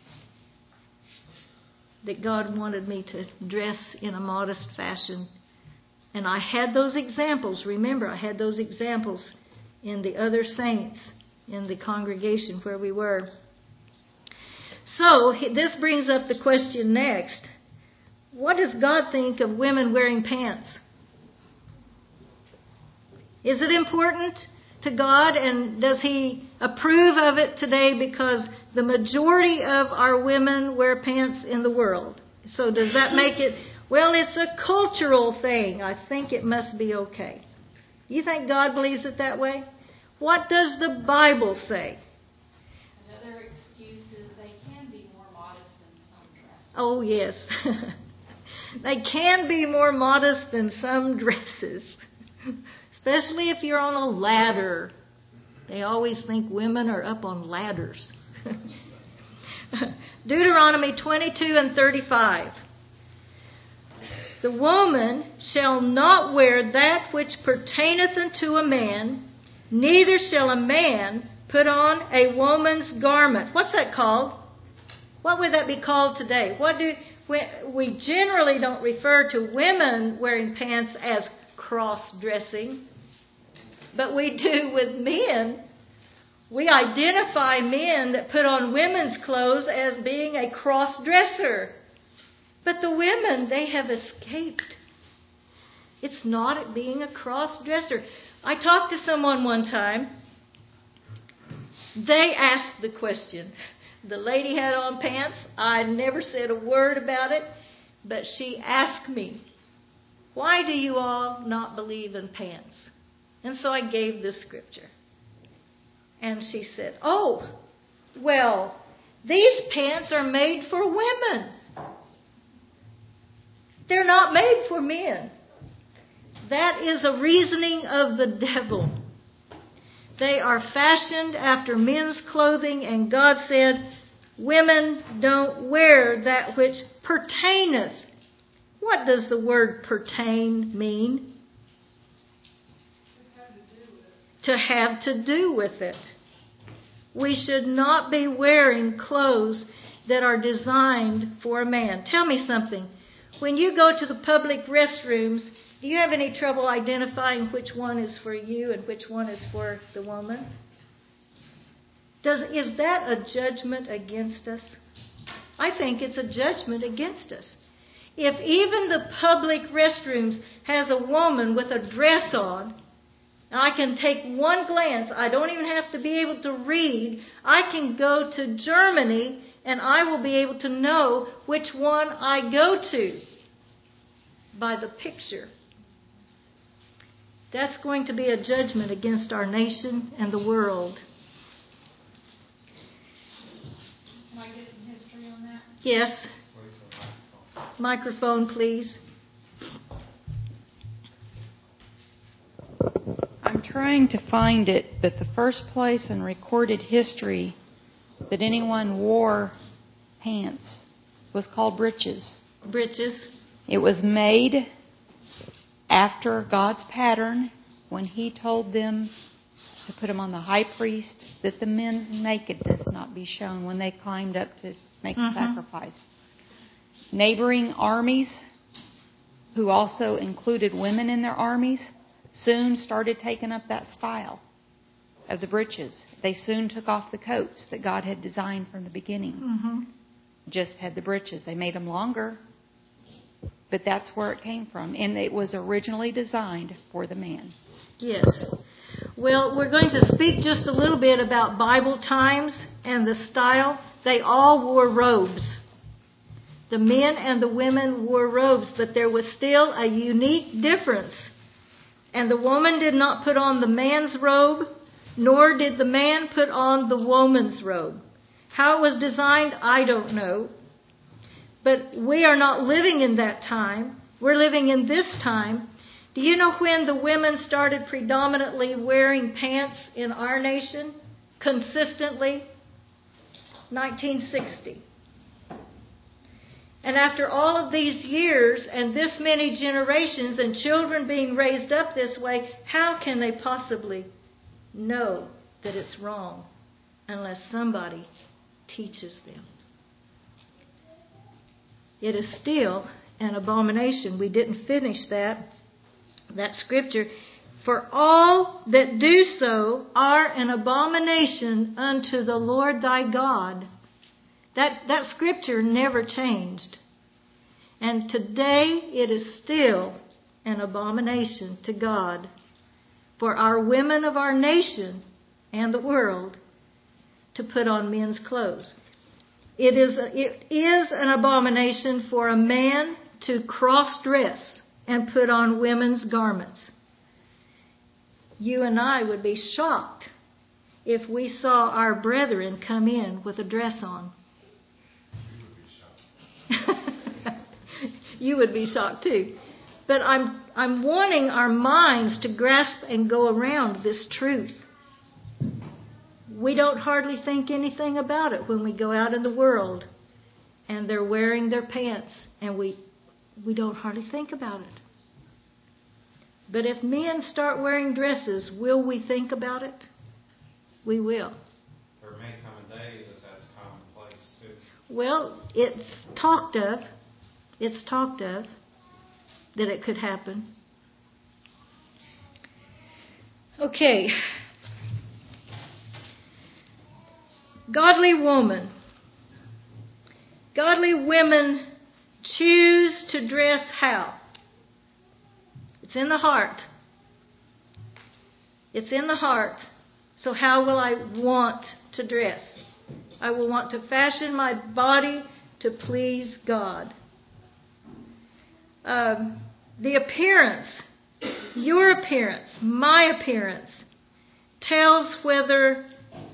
that God wanted me to dress in a modest fashion. And I had those examples. Remember, I had those examples in the other saints in the congregation where we were. So, this brings up the question next. What does God think of women wearing pants? Is it important to God, and does He approve of it today? Because the majority of our women wear pants in the world. So does that make it, well, it's a cultural thing. I think it must be okay. You think God believes it that way? What does the Bible say? Another excuse is they can be more modest than some dresses. Oh, yes. They can be more modest than some dresses. Especially if you're on a ladder. They always think women are up on ladders. Deuteronomy 22:35. The woman shall not wear that which pertaineth unto a man, neither shall a man put on a woman's garment. What's that called? What would that be called today? We generally don't refer to women wearing pants as cross-dressing, but we do with men. We identify men that put on women's clothes as being a cross-dresser. But the women, they have escaped. It's not being a cross-dresser. I talked to someone one time. They asked the question. The lady had on pants. I never said a word about it, but she asked me, why do you all not believe in pants? And so I gave this scripture. And she said, oh, well, these pants are made for women. They're not made for men. That is a reasoning of the devil. They are fashioned after men's clothing, and God said, women don't wear that which pertaineth. What does the word pertain mean? To have to do with it. We should not be wearing clothes that are designed for a man. Tell me something. When you go to the public restrooms, do you have any trouble identifying which one is for you and which one is for the woman? Is that a judgment against us? I think it's a judgment against us. If even the public restrooms has a woman with a dress on, and I can take one glance, I don't even have to be able to read, I can go to Germany and I will be able to know which one I go to by the picture. That's going to be a judgment against our nation and the world. Can I get some history on that? Yes. Microphone, please. I'm trying to find it, but the first place in recorded history that anyone wore pants was called breeches. Breeches. It was made after God's pattern when He told them to put them on the high priest, that the men's nakedness not be shown when they climbed up to make the sacrifice. Neighboring armies, who also included women in their armies, soon started taking up that style of the breeches. They soon took off the coats that God had designed from the beginning. Just had the breeches. They made them longer, but that's where it came from. And it was originally designed for the man. Yes. Well, we're going to speak just a little bit about Bible times and the style. They all wore robes. The men and the women wore robes, but there was still a unique difference. And the woman did not put on the man's robe, nor did the man put on the woman's robe. How it was designed, I don't know. But we are not living in that time. We're living in this time. Do you know when the women started predominantly wearing pants in our nation? Consistently? 1960. And after all of these years and this many generations and children being raised up this way, how can they possibly know that it's wrong unless somebody teaches them? It is still an abomination. We didn't finish that scripture. For all that do so are an abomination unto the Lord thy God. That scripture never changed. And today it is still an abomination to God. for our women of our nation and the world to put on men's clothes. It is an abomination for a man to cross-dress and put on women's garments. You and I would be shocked if we saw our brethren come in with a dress on. You would be shocked too. But I'm wanting our minds to grasp and go around this truth. We don't hardly think anything about it when we go out in the world and they're wearing their pants, and we don't hardly think about it. But if men start wearing dresses, will we think about it? We will. There may come a day that that's commonplace too. Well, it's talked of that it could happen. Okay. Godly woman. Godly women choose to dress how? It's in the heart. It's in the heart. So how will I want to dress? I will want to fashion my body to please God. The appearance, your appearance, my appearance, tells whether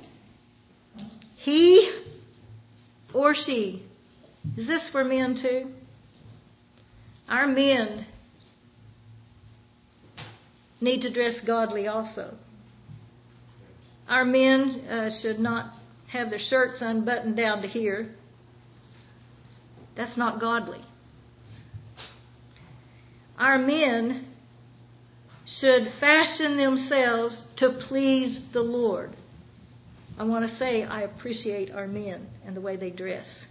he or she. Is this for men too? Our men need to dress godly also. Our men should not have their shirts unbuttoned down to here. That's not godly. Our men should fashion themselves to please the Lord. I want to say I appreciate our men and the way they dress.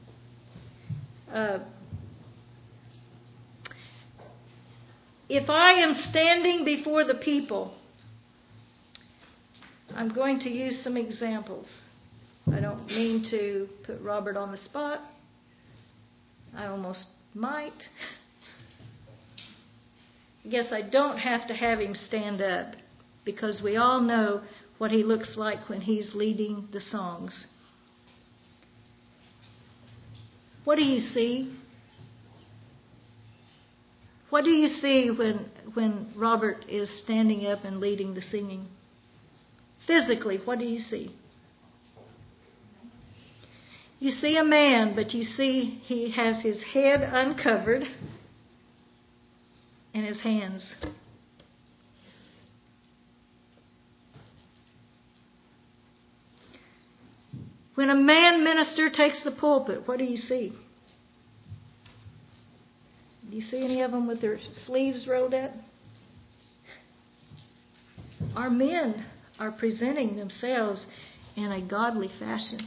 If I am standing before the people, I'm going to use some examples. I don't mean to put Robert on the spot. I almost might. I guess I don't have to have him stand up, because we all know what he looks like when he's leading the songs. What do you see? What do you see when Robert is standing up and leading the singing? Physically, what do you see? You see a man, but you see he has his head uncovered and his hands. When a man minister takes the pulpit, what do you see? Do you see any of them with their sleeves rolled up? Our men are presenting themselves in a godly fashion.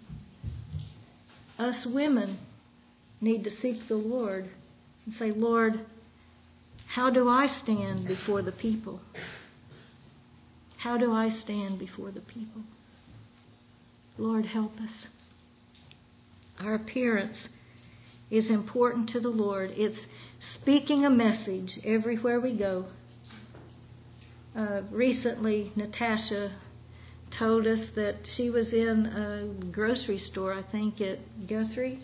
Us women need to seek the Lord and say, Lord, how do I stand before the people? How do I stand before the people? Lord, help us. Our appearance is important to the Lord. It's speaking a message everywhere we go. Recently, Natasha told us that she was in a grocery store, I think at Guthrie.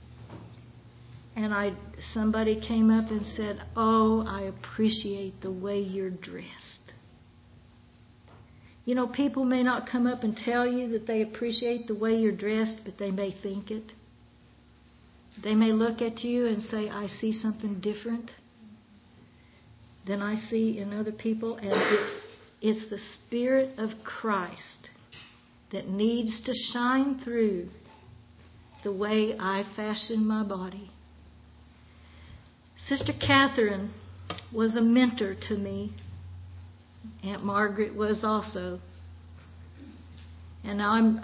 And somebody came up and said, "Oh, I appreciate the way you're dressed." You know, people may not come up and tell you that they appreciate the way you're dressed, but they may think it. They may look at you and say, "I see something different than I see in other people." And it's the Spirit of Christ that needs to shine through the way I fashion my body. Sister Catherine was a mentor to me. Aunt Margaret was also. And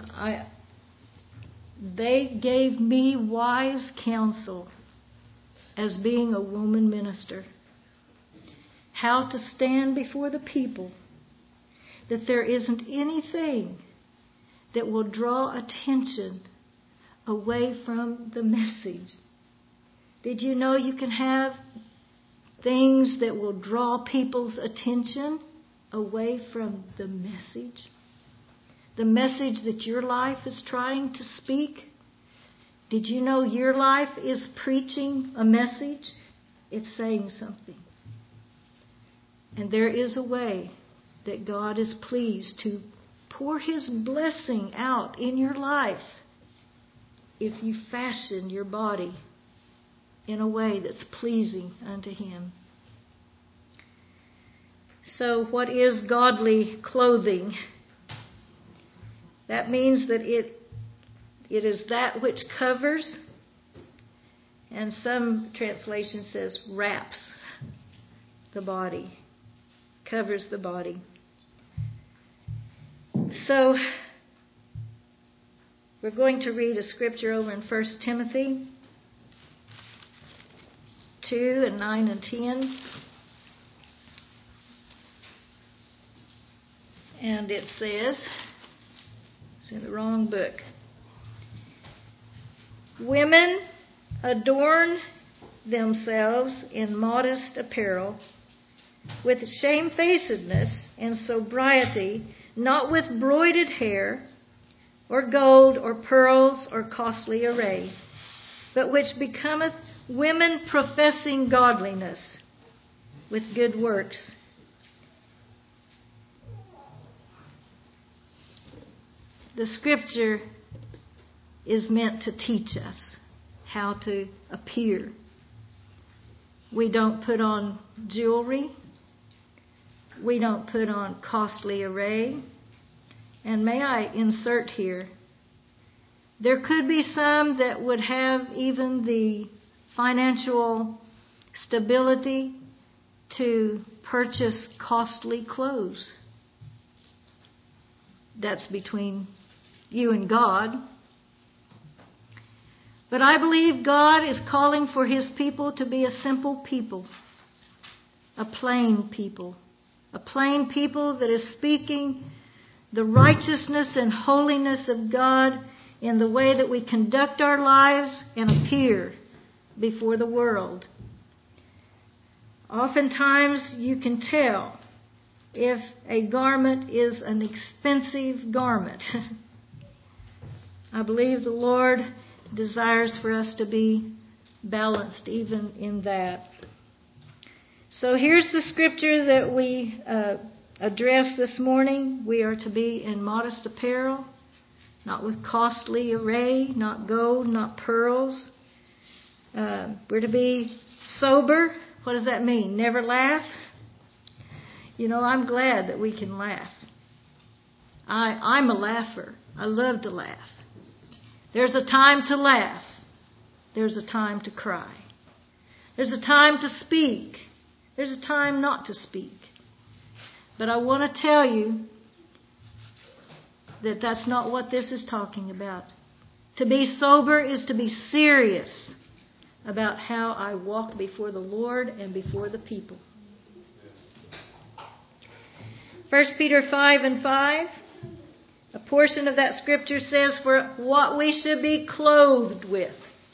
they gave me wise counsel as being a woman minister. How to stand before the people. That there isn't anything that will draw attention away from the message. Did you know you can have things that will draw people's attention away from the message that your life is trying to speak? Did you know your life is preaching a message? It's saying something. And there is a way that God is pleased to pour His blessing out in your life if you fashion your body in a way that's pleasing unto Him. So what is godly clothing? That means that it is that which covers, and some translation says wraps the body, covers the body. So we're going to read a scripture over in 1 Timothy 2 and 9 and 10. And it says, it's in the wrong book. Women adorn themselves in modest apparel, with shamefacedness and sobriety, not with broided hair, or gold, or pearls, or costly array, but which becometh women professing godliness with good works. The scripture is meant to teach us how to appear. We don't put on jewelry. We don't put on costly array. And may I insert here, there could be some that would have even the financial stability to purchase costly clothes. That's between you and God. But I believe God is calling for His people to be a simple people, a plain people that is speaking the righteousness and holiness of God in the way that we conduct our lives and appear before the world. Oftentimes you can tell if a garment is an expensive garment. I believe the Lord desires for us to be balanced even in that. So here's the scripture that we addressed this morning. We are to be in modest apparel, not with costly array, not gold, not pearls. We're to be sober. What does that mean? Never laugh? You know, I'm glad that we can laugh. I'm a laugher. I love to laugh. There's a time to laugh. There's a time to cry. There's a time to speak. There's a time not to speak. But I want to tell you that that's not what this is talking about. To be sober is to be serious about how I walk before the Lord and before the people. 1 Peter 5 and 5. A portion of that scripture says, for what we should be clothed with.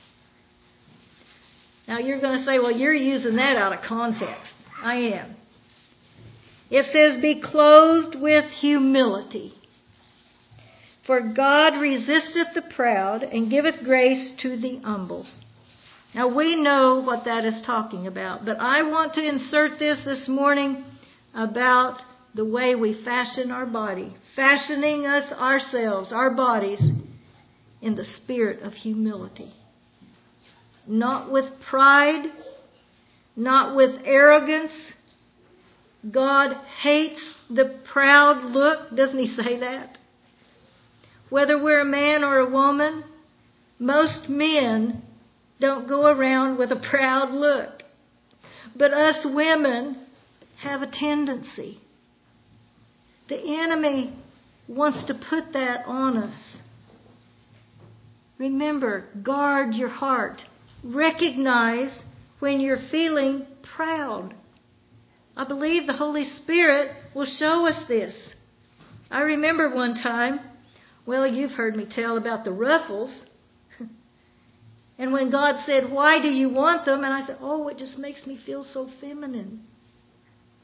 Now you're going to say, well, you're using that out of context. I am. It says, be clothed with humility. For God resisteth the proud and giveth grace to the humble. Now we know what that is talking about, but I want to insert this morning about the way we fashion our body, fashioning us ourselves, our bodies, in the spirit of humility. Not with pride, not with arrogance. God hates the proud look. Doesn't He say that? Whether we're a man or a woman, most men don't go around with a proud look. But us women have a tendency. The enemy wants to put that on us. Remember, guard your heart. Recognize when you're feeling proud. I believe the Holy Spirit will show us this. I remember one time, well, you've heard me tell about the ruffles. And when God said, why do you want them? And I said, oh, it just makes me feel so feminine.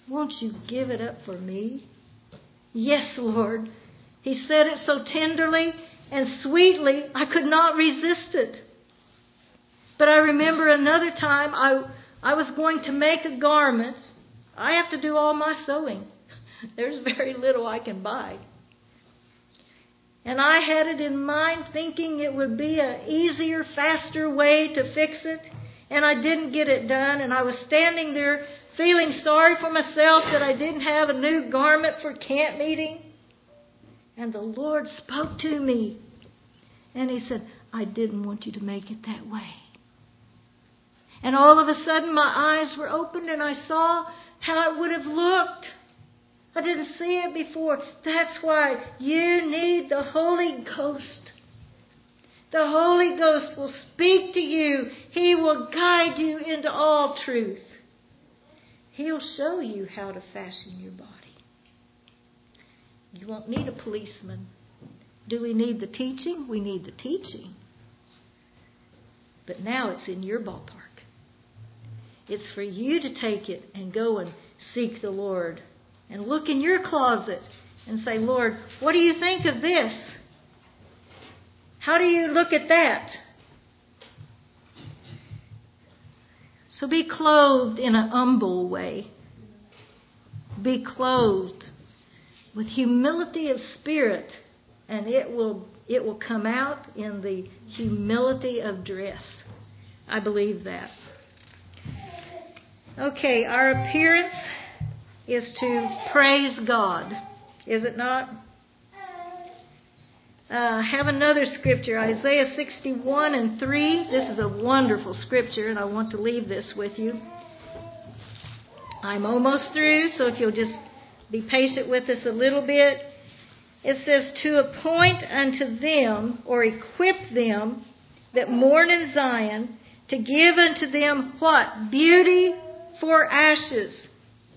Won't you give it up for me? Yes, Lord. He said it so tenderly and sweetly, I could not resist it. But I remember another time I was going to make a garment. I have to do all my sewing. There's very little I can buy. And I had it in mind thinking it would be an easier, faster way to fix it. And I didn't get it done. And I was standing there feeling sorry for myself that I didn't have a new garment for camp meeting. And the Lord spoke to me. And He said, I didn't want you to make it that way. And all of a sudden my eyes were opened and I saw how it would have looked. I didn't see it before. That's why you need the Holy Ghost. The Holy Ghost will speak to you. He will guide you into all truth. He'll show you how to fashion your body. You won't need a policeman. Do we need the teaching? We need the teaching. But now it's in your ballpark. It's for you to take it and go and seek the Lord. And look in your closet and say, Lord, what do you think of this? How do you look at that? So be clothed in an humble way. Be clothed with humility of spirit, and it will come out in the humility of dress. I believe that. Okay, our appearance is to praise God, is it not? Have another scripture, Isaiah 61:3. This is a wonderful scripture, and I want to leave this with you. I'm almost through, so if you'll just be patient with us a little bit. It says, to appoint unto them, or equip them, that mourn in Zion, to give unto them what? Beauty for ashes.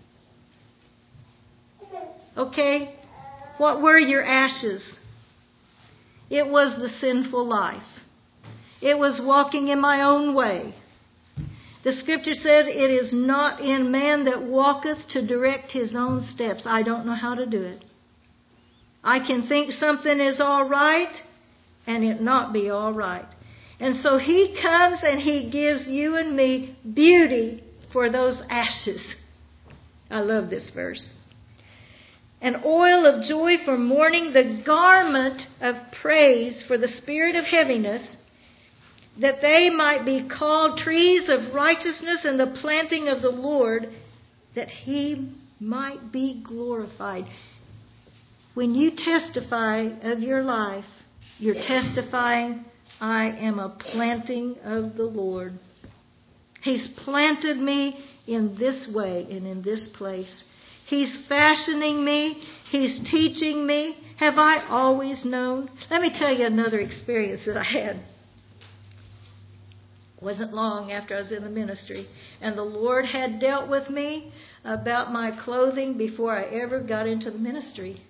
Okay? What were your ashes? It was the sinful life. It was walking in my own way. The scripture said, it is not in man that walketh to direct his own steps. I don't know how to do it. I can think something is all right and it not be all right. And so He comes and He gives you and me beauty for those ashes. I love this verse. An oil of joy for mourning, the garment of praise for the spirit of heaviness, that they might be called trees of righteousness and the planting of the Lord, that He might be glorified. When you testify of your life, you're testifying, I am a planting of the Lord. He's planted me in this way and in this place. He's fashioning me. He's teaching me. Have I always known? Let me tell you another experience that I had. It wasn't long after I was in the ministry. And the Lord had dealt with me about my clothing before I ever got into the ministry.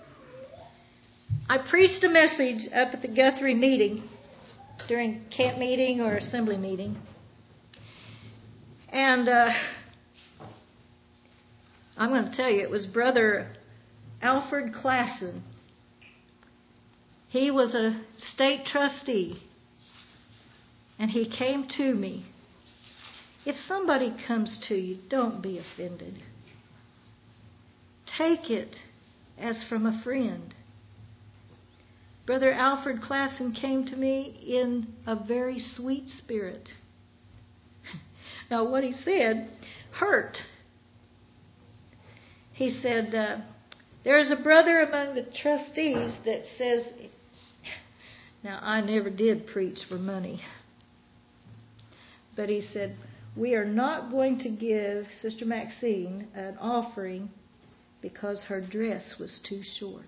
I preached a message up at the Guthrie meeting during camp meeting or assembly meeting. And I'm going to tell you, it was Brother Alfred Klassen. He was a state trustee. And he came to me. If somebody comes to you, don't be offended. Take it as from a friend. Brother Alfred Klassen came to me in a very sweet spirit. Now, what he said hurt. He said, there's a brother among the trustees that says, now I never did preach for money. But he said, we are not going to give Sister Maxine an offering because her dress was too short.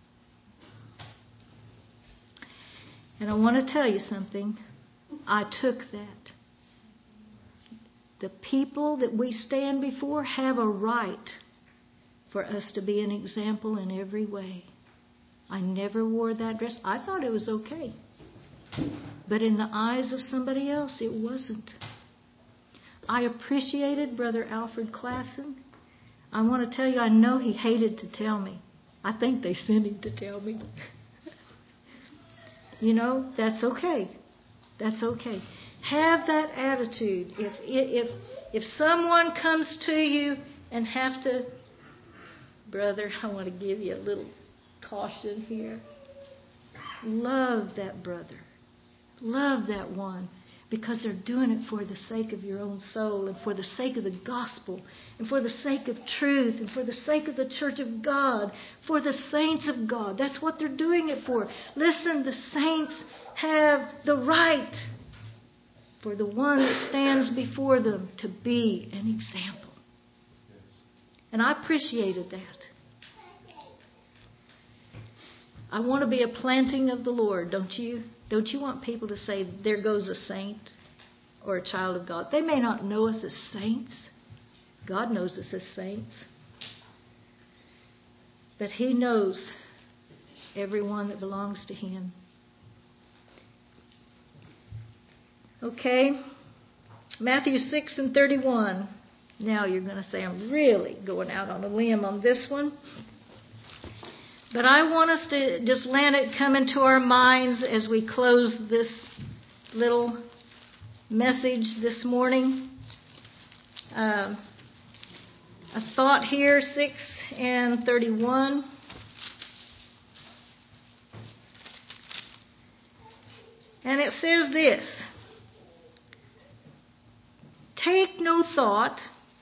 And I want to tell you something. I took that. The people that we stand before have a right for us to be an example in every way. I never wore that dress. I thought it was okay. But in the eyes of somebody else, it wasn't. I appreciated Brother Alfred Klassen. I want to tell you, I know he hated to tell me. I think they sent him to tell me. You know, that's okay. That's okay. Have that attitude. If someone comes to you and have to, brother, I want to give you a little caution here. Love that brother. Love that one. Because they're doing it for the sake of your own soul and for the sake of the gospel and for the sake of truth and for the sake of the church of God, for the saints of God. That's what they're doing it for. Listen, the saints have the right for the one that stands before them to be an example. And I appreciated that. I want to be a planting of the Lord, don't you? Don't you want people to say, there goes a saint or a child of God? They may not know us as saints. God knows us as saints. But He knows everyone that belongs to Him. Okay, Matthew 6:31. Now you're going to say, I'm really going out on a limb on this one. But I want us to just let it come into our minds as we close this little message this morning. A thought here, 6:31. And it says this: take no thought,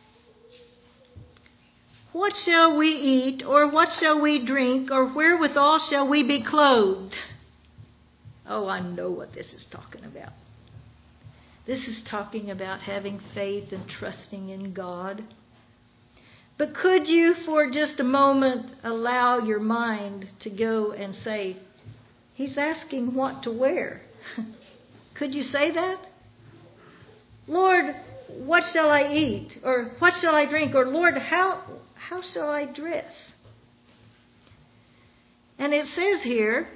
what shall we eat, or what shall we drink, or wherewithal shall we be clothed? Oh, I know what this is talking about. This is talking about having faith and trusting in God. But could you, for just a moment, allow your mind to go and say, He's asking what to wear? Could you say that? Lord, what shall I eat? Or what shall I drink? Or Lord, how shall I dress? And it says here,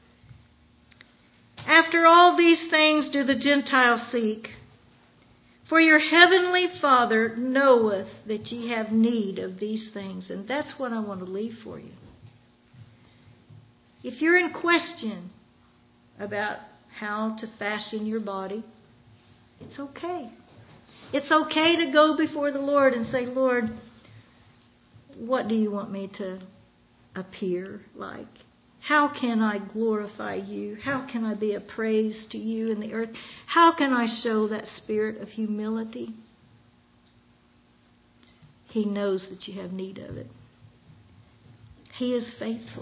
after all these things do the Gentiles seek, for your heavenly Father knoweth that ye have need of these things. And that's what I want to leave for you. If you're in question about how to fashion your body, it's okay. It's okay to go before the Lord and say, Lord, what do you want me to appear like? How can I glorify you? How can I be a praise to you in the earth? How can I show that spirit of humility? He knows that you have need of it. He is faithful.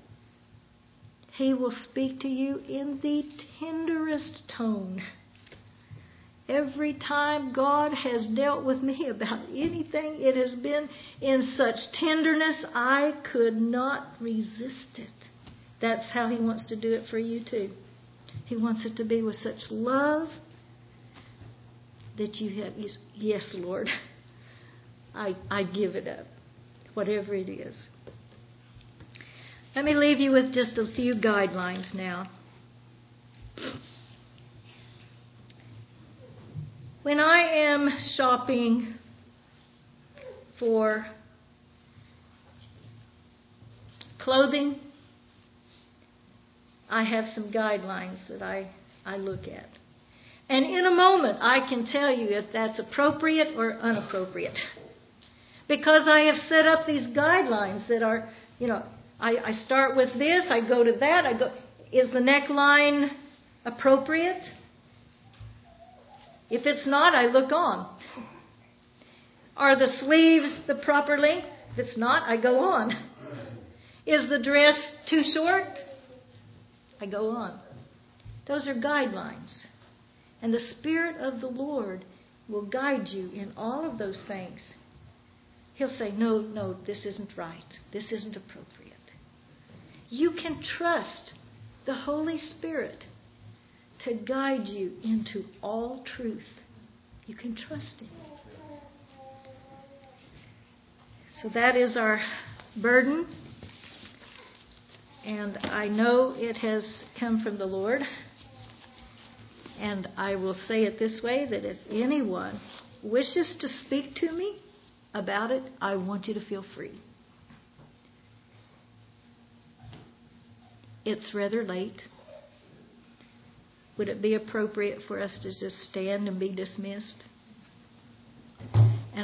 He will speak to you in the tenderest tone. Every time God has dealt with me about anything, it has been in such tenderness, I could not resist it. That's how He wants to do it for you too. He wants it to be with such love that you have, yes, Lord, I give it up, whatever it is. Let me leave you with just a few guidelines now. When I am shopping for clothing, I have some guidelines that I look at. And in a moment, I can tell you if that's appropriate or inappropriate. Because I have set up these guidelines that are, I start with this, I go to that, is the neckline appropriate? If it's not, I look on. Are the sleeves the proper length? If it's not, I go on. Is the dress too short? I go on. Those are guidelines. And the Spirit of the Lord will guide you in all of those things. He'll say, no, this isn't right. This isn't appropriate. You can trust the Holy Spirit to guide you into all truth. You can trust Him. So that is our burden. And I know it has come from the Lord. And I will say it this way, that if anyone wishes to speak to me about it, I want you to feel free. It's rather late. Would it be appropriate for us to just stand and be dismissed?